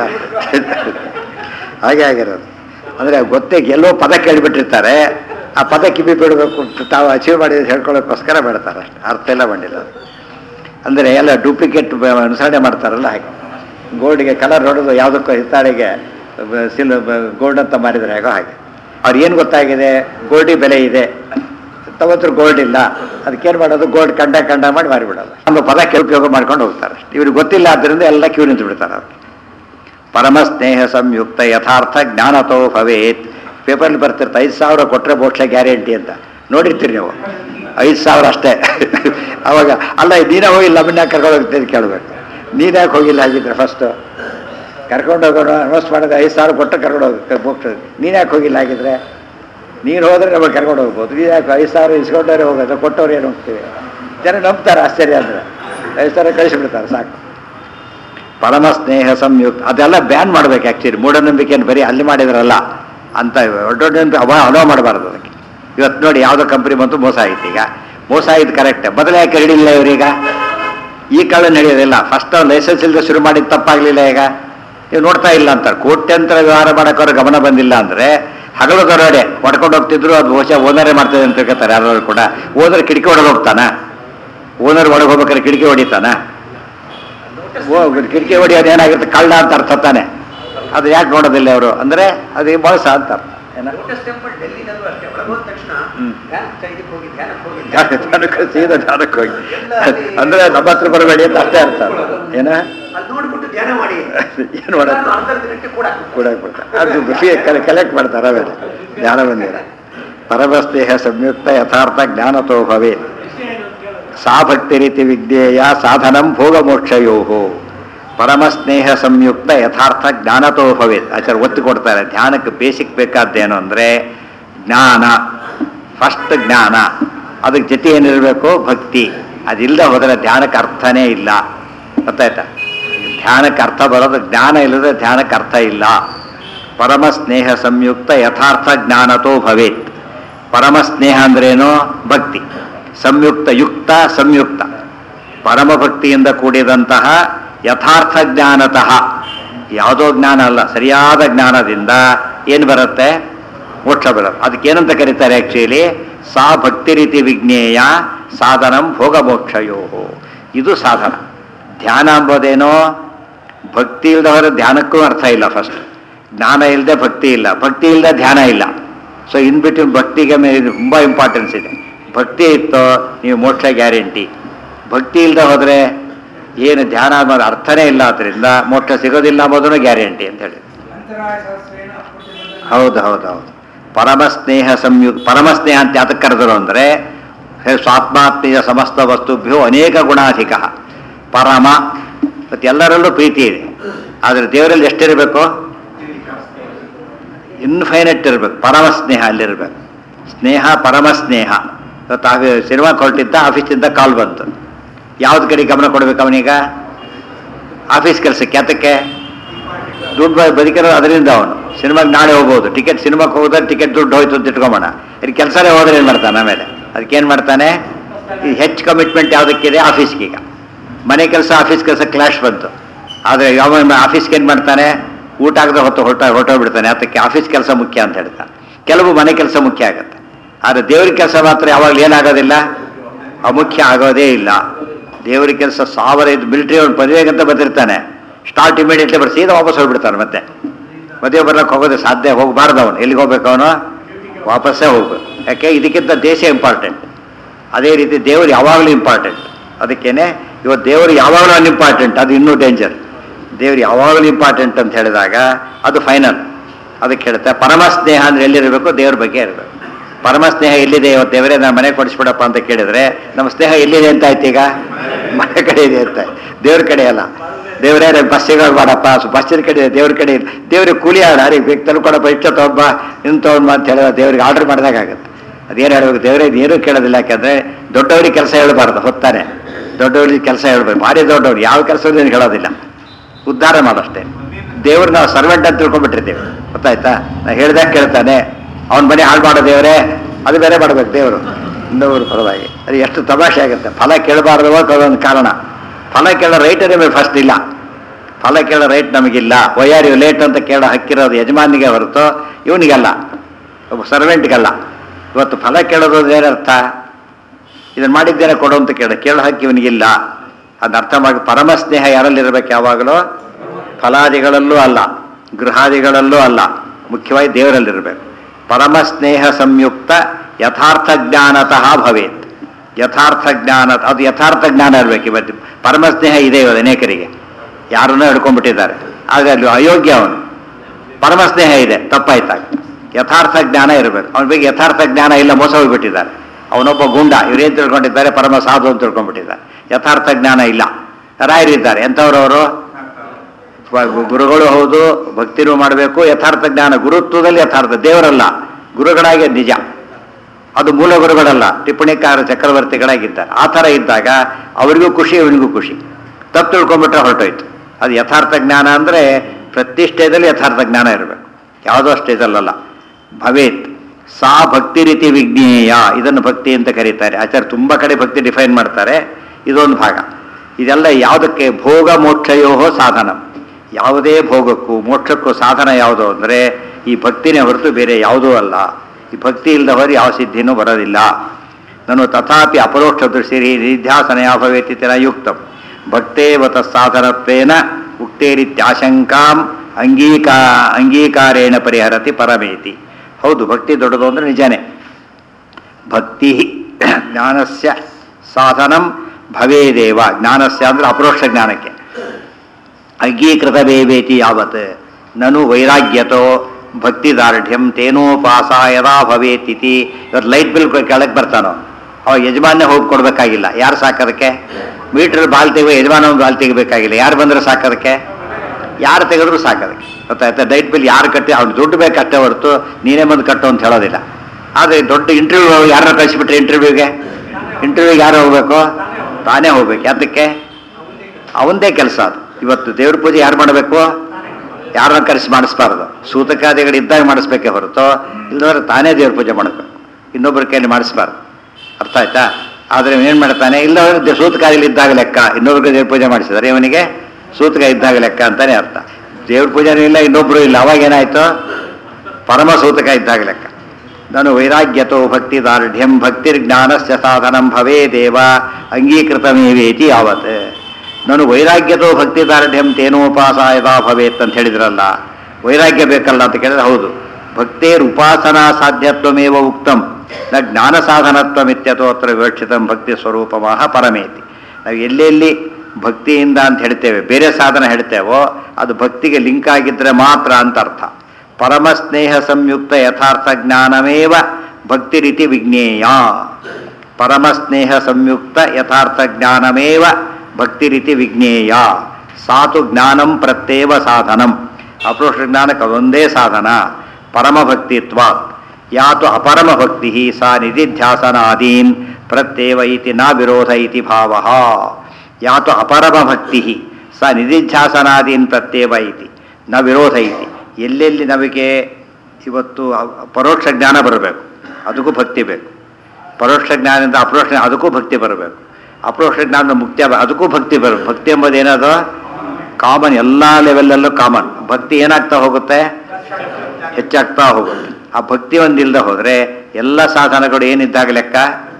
ಹಾಗೆ ಆಗಿರೋದು. ಅಂದರೆ ಗೊತ್ತೇ ಎಲ್ಲೋ ಪದ ಕೇಳಿಬಿಟ್ಟಿರ್ತಾರೆ, ಆ ಪದ ಕಿವಿ ಬಿಡಬೇಕು ತಾವು ಅಚೀವ್ ಮಾಡಿ ಹೇಳ್ಕೊಳ್ಳೋಕ್ಕೋಸ್ಕರ ಬಿಡ್ತಾರೆ ಅಷ್ಟೆ, ಅರ್ಥ ಎಲ್ಲ ಬಂದಿಲ್ಲ. ಅಂದರೆ ಎಲ್ಲ ಡೂಪ್ಲಿಕೇಟ್ ಅನುಸರಣೆ ಮಾಡ್ತಾರಲ್ಲ ಹಾಗೆ. ಗೋಲ್ಡ್ಗೆ ಕಲರ್ ಹೊಡೆದು ಯಾವುದಕ್ಕೂ ಹಿತ್ತಾಳೆಗೆ ಗೋಲ್ಡ್ ಅಂತ ಮಾರಿದರೆ ಹೇಗೋ ಹಾಗೆ. ಅವ್ರು ಏನು ಗೊತ್ತಾಗಿದೆ? ಗೋಲ್ಡಿಗೆ ಬೆಲೆ ಇದೆ, ತವತ್ರ ಗೋಲ್ಡ್ ಇಲ್ಲ, ಅದಕ್ಕೇನು ಮಾಡೋದು? ಗೋಲ್ಡ್ ಕಂಡ ಮಾಡಿ ಮಾರಿಬಿಡೋದು. ನಮ್ಮ ಪದ ಉಪಯೋಗ ಮಾಡ್ಕೊಂಡು ಹೋಗ್ತಾರೆ ಅಷ್ಟೆ. ಇವ್ರಿಗೆ ಗೊತ್ತಿಲ್ಲ, ಆದ್ದರಿಂದ ಎಲ್ಲ ಕ್ಯೂ ನಿಂತು ಬಿಡ್ತಾರೆ ಅವ್ರಿಗೆ. ಪರಮ ಸ್ನೇಹ ಸಂಯುಕ್ತ ಯಥಾರ್ಥ ಜ್ಞಾನತೋ ಭವೇತ್. ಪೇಪರ್ಲಿ ಬರ್ತಿರ್ತ 5,000 ಕೊಟ್ಟರೆ ಮೋಕ್ಷ ಗ್ಯಾರಂಟಿ ಅಂತ ನೋಡಿರ್ತೀರಿ ನೀವು. 5,000 ಅಷ್ಟೇ. ಅವಾಗ ಅಲ್ಲ ನೀನೇ ಹೋಗಿಲ್ಲ, ಮುನ್ನ ಕರ್ಕೊಂಡು ಹೋಗ್ತೀನಿ ಕೇಳಬೇಕು. ನೀನು ಯಾಕೆ ಹೋಗಿಲ್ಲ ಹಾಗಿದ್ರೆ? ಫಸ್ಟು ಕರ್ಕೊಂಡು ಹೋಗೋಣ ಇನ್ವೆಸ್ಟ್ ಮಾಡೋದು 5,000 ಕೊಟ್ಟು ಕರ್ಕೊಂಡು ಹೋಗಿ ಮೋಕ್ಷ. ನೀನು ಯಾಕೆ ಹೋಗಿಲ್ಲ ಹಾಗಿದ್ರೆ? ನೀನು ಹೋದರೆ ನಮಗೆ ಕರ್ಕೊಂಡು ಹೋಗ್ಬೋದು. ನೀನು ಯಾಕೆ 5,000 ಇಸ್ಕೊಂಡವ್ರೆ ಹೋಗೋದು, ಕೊಟ್ಟವ್ರು ಏನು ಹೋಗ್ತೀವಿ? ಜನ ನಂಬ್ತಾರೆ. ಆಶ್ಚರ್ಯ ಅಂದರೆ 5,000 ಕಳಿಸಿಬಿಡ್ತಾರೆ ಸಾಕು. ಪರಮ ಸ್ನೇಹ ಸಂಯುಕ್ತ ಅದೆಲ್ಲ ಬ್ಯಾನ್ ಮಾಡ್ಬೇಕು ಆ್ಯಕ್ಚುಲಿ. ಮೂಢನಂಬಿಕೆಯನ್ನು ಬರೀ ಅಲ್ಲಿ ಮಾಡಿದ್ರಲ್ಲ ಅಂತ ದೊಡ್ಡ ಅಲೋ ಮಾಡಬಾರ್ದು ಅದಕ್ಕೆ. ಇವತ್ತು ನೋಡಿ ಯಾವುದೋ ಕಂಪ್ನಿ ಬಂತು, ಮೋಸ ಆಯಿತು. ಈಗ ಮೋಸ ಆಯಿತು ಕರೆಕ್ಟ್, ಬದಲೇ ಯಾಕೆ ಹಿಡಿಲಿಲ್ಲ ಇವರೀಗ? ಈ ಕಾಲ ನಡೆಯೋದಿಲ್ಲ. ಫಸ್ಟ್ ಲೈಸೆನ್ಸ್ ಇಲ್ಲದೆ ಶುರು ಮಾಡಿದ್ದು ತಪ್ಪಾಗಲಿಲ್ಲ. ಈಗ ನೀವು ನೋಡ್ತಾ ಇಲ್ಲ ಅಂತಾರೆ. ಕೋಟ್ಯಂತರ ವ್ಯವಹಾರ ಮಾಡೋಕ್ಕವ್ರ ಗಮನ ಬಂದಿಲ್ಲ ಅಂದರೆ ಹಗಲು ದರೋಡೆ ಹೊಡ್ಕೊಂಡು ಹೋಗ್ತಿದ್ರು, ಅದು ಬಹುಶಃ ಓನರೇ ಮಾಡ್ತಿದೆ ಅಂತ ತಿಳ್ಕೊತಾರೆ ಯಾರು ಕೂಡ. ಓನರ್ ಕಿಟಕಿ ಹೊಡೆದು ಹೋಗ್ತಾನ? ಓನರ್ ಒಳಗೆ ಹೋಗ್ಬೇಕಾದ್ರೆ ಕಿಟಕಿ ಹೊಡಿತಾನ? ಕಿಟಕಿ ಹೊಡಿಯೋದು ಏನಾಗಿರುತ್ತೆ? ಕಳ್ಳ ಅಂತ ಅರ್ಥ ತಾನೆ. ಅದು ಯಾಕೆ ನೋಡೋದಿಲ್ಲ ಅವರು ಅಂದರೆ ಅದು ಮೋಸ ಅಂತ ಅರ್ಥ. ಧ್ಯಾನಕ್ಕೆ ಹೋಗಿ ಅಂದ್ರೆ ನಮ್ಮ ಹತ್ರ ಬರಬೇಡಿ ಅಂತ ಅಷ್ಟೇ ಅರ್ಥ. ಏನ ಏನು ಮಾಡೋದು? ಅದು ಕಲೆಕ್ಟ್ ಮಾಡ್ತಾರೆ ಆಮೇಲೆ ಜ್ಞಾನ ಬಂದಿರ. ಪರಮಸ್ನೇಹ ಸಂಯುಕ್ತ ಯಥಾರ್ಥ ಜ್ಞಾನತೋ ಭವೇ ಸಾ ಭಕ್ತಿ ರೀತಿ ವಿಜ್ಞೇಯ ಸಾಧನಂ ಭೋಗ ಮೋಕ್ಷಯೋ. ಪರಮಸ್ನೇಹ ಸಂಯುಕ್ತ ಯಥಾರ್ಥ ಜ್ಞಾನತೋ ಭವೇತ್. ಆಚಾರ್ಯ ಒತ್ತು ಕೊಡ್ತಾರೆ. ಧ್ಯಾನಕ್ಕೆ ಬೇಸಿಕ್ ಬೇಕಾದ್ದೇನು ಅಂದರೆ ಜ್ಞಾನ. ಫಸ್ಟ್ ಜ್ಞಾನ, ಅದಕ್ಕೆ ಜೊತೆ ಏನಿರಬೇಕು? ಭಕ್ತಿ. ಅದಿಲ್ಲದೆ ಹೋದರೆ ಧ್ಯಾನಕ್ಕೆ ಅರ್ಥನೇ ಇಲ್ಲ. ಗೊತ್ತಾಯ್ತಾ? ಧ್ಯಾನಕ್ಕೆ ಅರ್ಥ ಬರೋದು ಜ್ಞಾನ ಇಲ್ಲದೆ ಧ್ಯಾನಕ್ಕೆ ಅರ್ಥ ಇಲ್ಲ. ಪರಮ ಸ್ನೇಹ ಸಂಯುಕ್ತ ಯಥಾರ್ಥ ಜ್ಞಾನತೋ ಭವೇತ್. ಪರಮ ಸ್ನೇಹ ಅಂದ್ರೇನು? ಭಕ್ತಿ. ಸಂಯುಕ್ತ ಯುಕ್ತ ಸಂಯುಕ್ತ ಪರಮ ಭಕ್ತಿಯಿಂದ ಕೂಡಿದಂತಹ ಯಥಾರ್ಥ ಜ್ಞಾನತಃ, ಯಾವುದೋ ಜ್ಞಾನ ಅಲ್ಲ, ಸರಿಯಾದ ಜ್ಞಾನದಿಂದ ಏನು ಬರುತ್ತೆ? ಮೋಕ್ಷ ಬರುತ್ತೆ. ಅದಕ್ಕೇನಂತ ಕರೀತಾರೆ ಆ್ಯಕ್ಚುಲಿ? ಸಾ ಭಕ್ತಿ ರೀತಿ ವಿಜ್ಞೇಯ ಸಾಧನಂ ಭೋಗ ಮೋಕ್ಷಯೋ. ಇದು ಸಾಧನ. ಧ್ಯಾನ ಅಂಬೋದೇನೋ ಭಕ್ತಿ ಇಲ್ಲದವರ ಧ್ಯಾನಕ್ಕೂ ಅರ್ಥ ಇಲ್ಲ. ಫಸ್ಟ್ ಜ್ಞಾನ ಇಲ್ಲದೆ ಭಕ್ತಿ ಇಲ್ಲ, ಭಕ್ತಿ ಇಲ್ಲದೆ ಧ್ಯಾನ ಇಲ್ಲ. ಸೊ ಇನ್ ಬಿಟ್ವೀನ್ ಭಕ್ತಿಗೆ ತುಂಬ ಇಂಪಾರ್ಟೆನ್ಸ್ ಇದೆ. ಭಕ್ತಿ ಇತ್ತು ನೀವು ಮೋಕ್ಷ ಗ್ಯಾರಂಟಿ. ಭಕ್ತಿ ಇಲ್ಲದೆ ಹೋದರೆ ಏನು ಧ್ಯಾನ ಅನ್ನೋದು ಅರ್ಥನೇ ಇಲ್ಲ. ಆದ್ದರಿಂದ ಮೋಕ್ಷ ಸಿಗೋದಿಲ್ಲ ಅಂಬೋದನ್ನು ಗ್ಯಾರಂಟಿ ಅಂತ ಹೇಳಿ. ಹೌದು ಹೌದು ಹೌದು. ಪರಮಸ್ನೇಹ ಸಂಯುಕ್ತ. ಪರಮಸ್ನೇಹ ಅಂತ ಯಾತಕ್ಕೆ ಕರೆದರು ಅಂದರೆ ಸ್ವಾತ್ಮಾತ್ಮೀಯ ಸಮಸ್ತ ವಸ್ತುಭ್ಯೋ ಅನೇಕ ಗುಣಾಧಿಕ. ಪರಮ ಮತ್ತು ಎಲ್ಲರಲ್ಲೂ ಪ್ರೀತಿ ಇದೆ. ಆದರೆ ದೇವರಲ್ಲಿ ಎಷ್ಟಿರಬೇಕು? ಇನ್ಫೈನೈಟ್ ಇರಬೇಕು. ಪರಮ ಸ್ನೇಹ ಅಲ್ಲಿರಬೇಕು. ಸ್ನೇಹ ಪರಮ ಸ್ನೇಹ. ಇವತ್ತು ಸಿನಿಮಾ ಹೊರಟಿದ್ದ, ಆಫೀಸಿಂದ ಕಾಲ್ ಬಂತು. ಯಾವ್ದು ಕಡೆ ಗಮನ ಕೊಡ್ಬೇಕು ಅವನೀಗ? ಆಫೀಸ್ ಕೆಲಸಕ್ಕೆ. ಯಾತಕ್ಕೆ? ದುಡ್ಡು ಬದುಕಿರೋ ಅದರಿಂದ ಅವನು ಸಿನಿಮಾಗೆ ನಾಳೆ ಹೋಗ್ಬೋದು. ಸಿನಿಮಾಗೆ ಹೋದ್ರೆ ಟಿಕೆಟ್ ದುಡ್ಡು ಹೋಯ್ತು ಅಂತ ಇಟ್ಕೊಂಬೋಣ. ಇದು ಕೆಲಸನೇ ಹೋದ್ರೆ ಏನು ಮಾಡ್ತಾನೆ? ಆಮೇಲೆ ಅದಕ್ಕೇನು ಮಾಡ್ತಾನೆ? ಈ ಹೆಚ್ಚು ಕಮಿಟ್ಮೆಂಟ್ ಯಾವುದಕ್ಕಿದೆ? ಆಫೀಸ್ಗೀಗ. ಮನೆ ಕೆಲಸ ಆಫೀಸ್ ಕೆಲಸ ಕ್ಲಾಶ್ ಬಂತು. ಆದರೆ ಯಾವ ಆಫೀಸ್ಗೆ ಏನು ಮಾಡ್ತಾನೆ? ಊಟ ಆಗದೆ ಹೊರಟೋಗ್ಬಿಡ್ತಾನೆ. ಅದಕ್ಕೆ ಆಫೀಸ್ ಕೆಲಸ ಮುಖ್ಯ ಅಂತ ಹೇಳ್ತಾನೆ. ಕೆಲವು ಮನೆ ಕೆಲಸ ಮುಖ್ಯ ಆಗುತ್ತೆ. ಆದರೆ ದೇವ್ರ ಕೆಲಸ ಮಾತ್ರ ಯಾವಾಗಲೂ ಏನಾಗೋದಿಲ್ಲ, ಅಮುಖ್ಯ ಆಗೋದೇ ಇಲ್ಲ. ದೇವ್ರ ಕೆಲಸ 1000 ಮಿಲಿಟರಿ ಅವ್ನು ಮದುವೆಗಂತ ಬಂದಿರ್ತಾನೆ. ಸ್ಟಾರ್ಟ್ ಇಮಿಡಿಯೇಟ್ಲಿ ಬರ್ ಸೀದಾ ವಾಪಸ್ ಹೋಗ್ಬಿಡ್ತಾನೆ. ಮತ್ತೆ ಮದುವೆ ಬರ್ಲಿಕ್ಕೆ ಹೋಗೋದು ಸಾಧ್ಯ, ಹೋಗಬಾರ್ದು. ಅವನು ಎಲ್ಲಿಗೆ ಹೋಗ್ಬೇಕು? ಅವನು ವಾಪಸ್ಸೇ ಹೋಗ್ಬೇಕು. ಯಾಕೆ? ಇದಕ್ಕಿಂತ ದೇಶ ಇಂಪಾರ್ಟೆಂಟ್. ಅದೇ ರೀತಿ ದೇವರು ಯಾವಾಗಲೂ ಇಂಪಾರ್ಟೆಂಟ್. ಅದಕ್ಕೇನೆ ಇವತ್ತು ದೇವರು ಯಾವಾಗಲೂ ಅನ್ಇಂಪಾರ್ಟೆಂಟ್. ಅದು ಇನ್ನೂ ಡೇಂಜರ್. ದೇವ್ರು ಯಾವಾಗಲೂ ಇಂಪಾರ್ಟೆಂಟ್ ಅಂತ ಹೇಳಿದಾಗ ಅದು ಫೈನಲ್. ಅದಕ್ಕೆ ಹೇಳುತ್ತೆ ಪರಮ ಸ್ನೇಹ ಅಂದರೆ ಎಲ್ಲಿರಬೇಕು? ದೇವ್ರ ಬಗ್ಗೆ ಇರಬೇಕು. ಪರಮ ಸ್ನೇಹ ಎಲ್ಲಿದೆ? ಇವತ್ತು ದೇವರೇ ನಾನು ಮನೆ ಕೊಡಿಸ್ಬಿಡಪ್ಪ ಅಂತ ಕೇಳಿದರೆ ನಮ್ಮ ಸ್ನೇಹ ಎಲ್ಲಿದೆ ಅಂತ ಆಯ್ತು? ಈಗ ಮನೆ ಕಡೆ ಇದೆ ಅಂತ. ದೇವ್ರ ಕಡೆ ಅಲ್ಲ. ದೇವರೇ ಬಸ್ಸಿಗೆ ಮಾಡಪ್ಪ, ಬಸ್ಸಿನ ಕಡೆ ದೇವ್ರ ಕಡೆ. ದೇವ್ರಿಗೆ ಕೂಲಿ ಆಡ ಬೇಕು ತಲ್ಕೊಡಪ್ಪ, ಇಷ್ಟ ತೊಗೊಂಬ, ಇನ್ನು ತೊಗೊಂಬ ಅಂತ ಹೇಳಿದ್ರೆ ದೇವ್ರಿಗೆ ಆರ್ಡರ್ ಮಾಡಿದಾಗುತ್ತೆ. ಅದೇನು ಹೇಳಬೇಕು? ದೇವರೇ ಏನೂ ಕೇಳೋದಿಲ್ಲ. ಯಾಕೆಂದರೆ ದೊಡ್ಡವ್ರಿಗೆ ಕೆಲಸ ಹೇಳಬಾರ್ದು. ಹೊತ್ತಾನೆ ದೊಡ್ಡವ್ರಿಗೆ ಕೆಲಸ ಹೇಳ್ಬೇಕು. ಭಾರಿ ದೊಡ್ಡವ್ರು ಯಾವ ಕೆಲಸವನ್ನು ಹೇಳೋದಿಲ್ಲ, ಉದ್ಧಾರ ಮಾಡಷ್ಟೇ. ದೇವ್ರು ನಾವು ಸರ್ವೆಂಟ್ ಅಂತ ತಿಳ್ಕೊಂಡ್ಬಿಟ್ಟಿರ್ತೀವಿ. ಗೊತ್ತಾಯ್ತಾ? ನಾ ಹೇಳ್ದಾಗ ಕೇಳ್ತಾನೆ, ಅವ್ನ ಮನೆ ಹಾಳು ಮಾಡೋ ದೇವರೇ, ಅದು ಬೇರೆ ಮಾಡಬೇಕು ದೇವರು ಇನ್ನೊಬ್ರು ಪರವಾಗಿ. ಅದು ಎಷ್ಟು ತಮಾಷೆ ಆಗುತ್ತೆ. ಫಲ ಕೇಳಬಾರ್ದು ಒಂದು ಕಾರಣ. ಫಲ ಕೇಳೋ ರೈಟ್ ನಮಗೆ ಫಸ್ಟ್ ಇಲ್ಲ. ಫಲ ಕೇಳೋ ರೈಟ್ ನಮಗಿಲ್ಲ. ವೈಆರ್ ಯು ಲೇಟ್ ಅಂತ ಕೇಳೋ ಹಕ್ಕಿರೋದು ಯಜಮಾನಿಗೆ ಹೊರತು ಇವನಿಗಲ್ಲ, ಒಬ್ಬ ಸರ್ವೆಂಟ್ಗಲ್ಲ. ಇವತ್ತು ಫಲ ಕೇಳೋದು ಏನರ್ಥ? ಇದನ್ನು ಮಾಡಿದ್ದೇನೆ ಕೊಡು ಅಂತ ಕೇಳೋ ಹಕ್ಕಿ ಇವನಿಗಿಲ್ಲ. ಅದನ್ನ ಅರ್ಥ ಮಾಡಿ. ಪರಮ ಸ್ನೇಹ ಯಾರಲ್ಲಿರ್ಬೇಕು? ಯಾವಾಗಲೂ ಫಲಾದಿಗಳಲ್ಲೂ ಅಲ್ಲ, ಗೃಹಾದಿಗಳಲ್ಲೂ ಅಲ್ಲ, ಮುಖ್ಯವಾಗಿ ದೇವರಲ್ಲಿರಬೇಕು. ಪರಮ ಸ್ನೇಹ ಸಂಯುಕ್ತ ಯಥಾರ್ಥ ಜ್ಞಾನತಃ ಭವೇತ್. ಯಥಾರ್ಥ ಜ್ಞಾನ, ಅದು ಯಥಾರ್ಥ ಜ್ಞಾನ ಇರಬೇಕು. ಇವತ್ತು ಪರಮ ಸ್ನೇಹ ಇದೆ ಇವತ್ತು ಅನೇಕರಿಗೆ, ಯಾರನ್ನೂ ಹಿಡ್ಕೊಂಡ್ಬಿಟ್ಟಿದ್ದಾರೆ. ಆಗ ಅಲ್ಲಿ ಅಯೋಗ್ಯ ಅವನು. ಪರಮ ಸ್ನೇಹ ಇದೆ, ತಪ್ಪಾಯ್ತಾಗ. ಯಥಾರ್ಥ ಜ್ಞಾನ ಇರಬೇಕು. ಅವನ ಬಗ್ಗೆ ಯಥಾರ್ಥ ಜ್ಞಾನ ಇಲ್ಲ, ಮೋಸ ಹೋಗ್ಬಿಟ್ಟಿದ್ದಾರೆ. ಅವನೊಬ್ಬ ಗುಂಡ, ಇವರೇನು ತಿಳ್ಕೊಂಡಿದ್ದಾರೆ? ಪರಮ ಸಾಧು ಅಂತ ತಿಳ್ಕೊಂಡ್ಬಿಟ್ಟಿದ್ದಾರೆ. ಯಥಾರ್ಥ ಜ್ಞಾನ ಇಲ್ಲ. ರಾಯರಿದ್ದಾರೆ, ಎಂಥವ್ರವರು? ಗುರುಗಳು ಹೌದು, ಭಕ್ತಿನೂ ಮಾಡಬೇಕು, ಯಥಾರ್ಥ ಜ್ಞಾನ. ಗುರುತ್ವದಲ್ಲಿ ಯಥಾರ್ಥ, ದೇವರಲ್ಲ, ಗುರುಗಳಾಗಿ ನಿಜ. ಅದು ಮೂಲ ಗುರುಗಳಲ್ಲ, ಟಿಪ್ಪಣಿಕಾರ ಚಕ್ರವರ್ತಿಗಳಾಗಿದ್ದಾರೆ. ಆ ಥರ ಇದ್ದಾಗ ಅವರಿಗೂ ಖುಷಿ, ಇವನಿಗೂ ಖುಷಿ. ತಪ್ಪು ತಿಳ್ಕೊಂಡ್ಬಿಟ್ರೆ ಹೊರಟೋಯ್ತು. ಅದು ಯಥಾರ್ಥ ಜ್ಞಾನ ಅಂದರೆ ಪ್ರತಿ ಸ್ಟೇಜಲ್ಲಿ ಯಥಾರ್ಥ ಜ್ಞಾನ ಇರಬೇಕು, ಯಾವುದೋ ಸ್ಟೇಜಲ್ಲಲ್ಲ. ಭವೇತ್ ಸಾ ಭಕ್ತಿ ರೀತಿ ವಿಜ್ಞೇಯ. ಇದನ್ನು ಭಕ್ತಿ ಅಂತ ಕರೀತಾರೆ. ಆಚಾರ್ಯ ತುಂಬ ಕಡೆ ಭಕ್ತಿ ಡಿಫೈನ್ ಮಾಡ್ತಾರೆ. ಇದೊಂದು ಭಾಗ. ಇದೆಲ್ಲ ಯಾವುದಕ್ಕೆ? ಭೋಗ ಮೋಕ್ಷಯೋ ಸಾಧನ. ಯಾವುದೇ ಭೋಗಕ್ಕೂ ಮೋಕ್ಷಕ್ಕೂ ಸಾಧನ ಯಾವುದು ಅಂದರೆ ಈ ಭಕ್ತಿನೇ ಹೊರತು ಬೇರೆ ಯಾವುದೂ ಅಲ್ಲ. ಈ ಭಕ್ತಿ ಇಲ್ಲದವರು ಯಾವ ಸಿದ್ಧಿನೂ ಬರೋದಿಲ್ಲ. ನಾನು ತಥಾಪಿ ಅಪರೋಕ್ಷ ದೃಷ್ಟಿ ನಿಧ್ಯಾಸನಯ ಭವೇತಿ ಯುಕ್ತಂ ಭಕ್ತೇವತ ಸಾಧನತ್ವೇನ ಉಕ್ತೇರಿತ್ಯಾಶಂಕಾಂ ಅಂಗೀಕಾರೇಣ ಪರಿಹರತಿ ಪರಮೇತಿ. ಹೌದು, ಭಕ್ತಿ ದೊಡ್ಡದು ಅಂದರೆ ನಿಜನೇ. ಭಕ್ತಿ ಜ್ಞಾನಸ್ಯ ಸಾಧನಂ ಭವೇದೇವ. ಜ್ಞಾನಸ್ಯ ಅಂದರೆ ಅಪರೋಕ್ಷ ಜ್ಞಾನಕ್ಕೆ. ಅಂಗೀಕೃತ ಬೇವೇತಿ ಯಾವತ್ ನನು ವೈರಾಗ್ಯತೋ ಭಕ್ತಿದಾರ್ಢ್ಯಂ ತೇನೋಪಾಸ ಯದಾ ಭವೇತಿತಿ. ಇವತ್ತು ಲೈಟ್ ಬಿಲ್ ಕೆಳಗೆ ಬರ್ತಾನೋ ಅವ ಯಜಮಾನ್ಯ ಹೋಗಿ ಕೊಡಬೇಕಾಗಿಲ್ಲ. ಯಾರು ಸಾಕೋದಕ್ಕೆ? ಮೀಟ್ರ್ ಬಾಲ್ ತೆಗೆದು ಯಜಮಾನ ಒಂದು ಬಾಲ್ ತೆಗಿಬೇಕಾಗಿಲ್ಲ. ಯಾರು ಬಂದರೆ ಸಾಕೋದಕ್ಕೆ? ಯಾರು ತೆಗೆದ್ರು ಸಾಕೋದಕ್ಕೆ. ಗೊತ್ತಾಯ್ತಾ? ಲೈಟ್ ಬಿಲ್ ಯಾರು ಕಟ್ಟಿ ಅವ್ನು ದುಡ್ಡು ಬೇಕಷ್ಟೇ ಹೊರತು ನೀನೇ ಬಂದು ಕಟ್ಟು ಅಂತ ಹೇಳೋದಿಲ್ಲ. ಆದರೆ ದೊಡ್ಡ ಇಂಟರ್ವ್ಯೂ ಯಾರನ್ನ ಕಳಿಸ್ಬಿಟ್ರೆ ಇಂಟರ್ವ್ಯೂಗೆ ಯಾರು ಹೋಗ್ಬೇಕು? ತಾನೇ ಹೋಗ್ಬೇಕು. ಯಾತಕ್ಕೆ? ಅವಂದೇ ಕೆಲಸ ಅದು. ಇವತ್ತು ದೇವ್ರ ಪೂಜೆ ಯಾರು ಮಾಡಬೇಕು? ಯಾರನ್ನ ಕರೆಸಿ ಮಾಡಿಸ್ಬಾರ್ದು. ಸೂತಕಾದಿಗಳಿದ್ದಾಗ ಮಾಡಿಸ್ಬೇಕೇ ಹೊರತು ಇಲ್ಲದ್ರೆ ತಾನೇ ದೇವ್ರ ಪೂಜೆ ಮಾಡಬೇಕು, ಇನ್ನೊಬ್ಬರ ಕೈಯಲ್ಲಿ ಮಾಡಿಸ್ಬಾರ್ದು. ಅರ್ಥ ಆಯ್ತಾ? ಆದರೆ ಏನು ಮಾಡ್ತಾನೆ? ಇಲ್ಲವ್ರು ಸೂತಕಾದಿಗಳು ಇದ್ದಾಗ ಲೆಕ್ಕ, ಇನ್ನೊಬ್ರಿಗೆ ದೇವ್ರ ಪೂಜೆ ಮಾಡಿಸಿದರೆ ಇವನಿಗೆ ಸೂತಕ ಇದ್ದಾಗ ಲೆಕ್ಕ ಅಂತಾನೆ ಅರ್ಥ. ದೇವ್ರ ಪೂಜೆನೂ ಇಲ್ಲ, ಇನ್ನೊಬ್ಬರು ಇಲ್ಲ. ಅವಾಗೇನಾಯಿತು? ಪರಮ ಸೂತಕ ಇದ್ದಾಗ ಲೆಕ್ಕ. ನಾನು ವೈರಾಗ್ಯತೋ ಭಕ್ತಿದಾರ್ಢ್ಯಂ ಭಕ್ತಿರ್ಜ್ಞಾನಸ್ಯ ಸಾಧನಂ ಭವೇದೇವ ಅಂಗೀಕೃತಮೇವೇತಿ ಯಾವತ್. ನಾನು ವೈರಾಗ್ಯತೋ ಭಕ್ತಿದಾರ್ಢ್ಯಂ ತೇನೋಪಾಸ ಯದಾ ಭವೇತ್ ಅಂತ ಹೇಳಿದ್ರಲ್ಲ. ವೈರಾಗ್ಯ ಬೇಕಲ್ಲ ಅಂತ ಕೇಳಿದ್ರೆ ಹೌದು. ಭಕ್ತೇರ್ ಉಪಾಸನಾ ಸಾಧ್ಯತ್ವಮೇವ ಉಕ್ತಂ ನ ಜ್ಞಾನ ಸಾಧನತ್ವಮಿತ್ಯತೋತ್ರ ವಿವಕ್ಷಿತಂ ಭಕ್ತಿ ಸ್ವರೂಪಮಃ ಪರಮೇತಿ. ನಾವು ಎಲ್ಲೆಲ್ಲಿ ಭಕ್ತಿಯಿಂದ ಅಂತ ಹೇಳ್ತೇವೆ, ಬೇರೆ ಸಾಧನ ಹೇಳ್ತೇವೋ ಅದು ಭಕ್ತಿಗೆ ಲಿಂಕ್ ಆಗಿದ್ದರೆ ಮಾತ್ರ ಅಂತ ಅರ್ಥ. ಪರಮ ಸ್ನೇಹ ಸಂಯುಕ್ತ ಯಥಾರ್ಥ ಜ್ಞಾನಮೇವ ಭಕ್ತಿ ರೀತಿ ವಿಜ್ಞೇಯ. ಪರಮ ಸ್ನೇಹ ಸಂಯುಕ್ತ ಯಥಾರ್ಥ ಜ್ಞಾನಮೇವ ಭಕ್ತಿ ರೀತಿ ವಿಜ್ಞೇಯ. ಸಾತು ಜ್ಞಾನಂ ಪ್ರತ್ಯೇವ ಸಾಧನಂ. ಅಪರೋಕ್ಷ ಜ್ಞಾನಕ್ಕೆ ಅದೊಂದೇ ಸಾಧನ. ಪರಮಭಕ್ತಿತ್ವ ಯಾತು ಅಪರಮಭಕ್ತಿ ಸಾ ನಿಧಿಧ್ಯಾಸನಾದೀನ್ ಪ್ರತ್ಯೇವ ಇತಿ ನ ವಿರೋಧ ಇತಿ ಭಾವ. ಯಾತು ಅಪರಮಭಕ್ತಿ ಸ ನಿಧಿಧ್ಯಾಸನಾದೀನ್ ಪ್ರತ್ಯೇವ ಇತಿ ನ ವಿರೋಧ ಇತಿ. ಎಲ್ಲೆಲ್ಲಿ ನಮಗೆ ಇವತ್ತು ಪರೋಕ್ಷ ಜ್ಞಾನ ಬರಬೇಕು, ಅದಕ್ಕೂ ಭಕ್ತಿ ಬೇಕು. ಪರೋಕ್ಷ ಜ್ಞಾನದಿಂದ ಅಪರೋಕ್ಷ ಅದಕ್ಕೂ ಭಕ್ತಿ ಬರಬೇಕು. ಅಪರೋಕ್ಷ ಜ್ಞಾನದ ಮುಕ್ತಿ ಅದಕ್ಕೂ ಭಕ್ತಿ ಬರಬೇಕು. ಭಕ್ತಿ ಎಂಬುದು ಏನದು? ಕಾಮನ್, ಎಲ್ಲ ಲೆವೆಲ್ಲಲ್ಲೂ ಕಾಮನ್. ಭಕ್ತಿ ಏನಾಗ್ತಾ ಹೋಗುತ್ತೆ? ಹೆಚ್ಚಾಗ್ತಾ ಹೋಗುತ್ತೆ. ಆ ಭಕ್ತಿ ಒಂದಿಲ್ಲದೆ ಹೋದರೆ ಎಲ್ಲ ಸಾಧನಗಳು ಏನಿದ್ದಾಗ ಲೆಕ್ಕ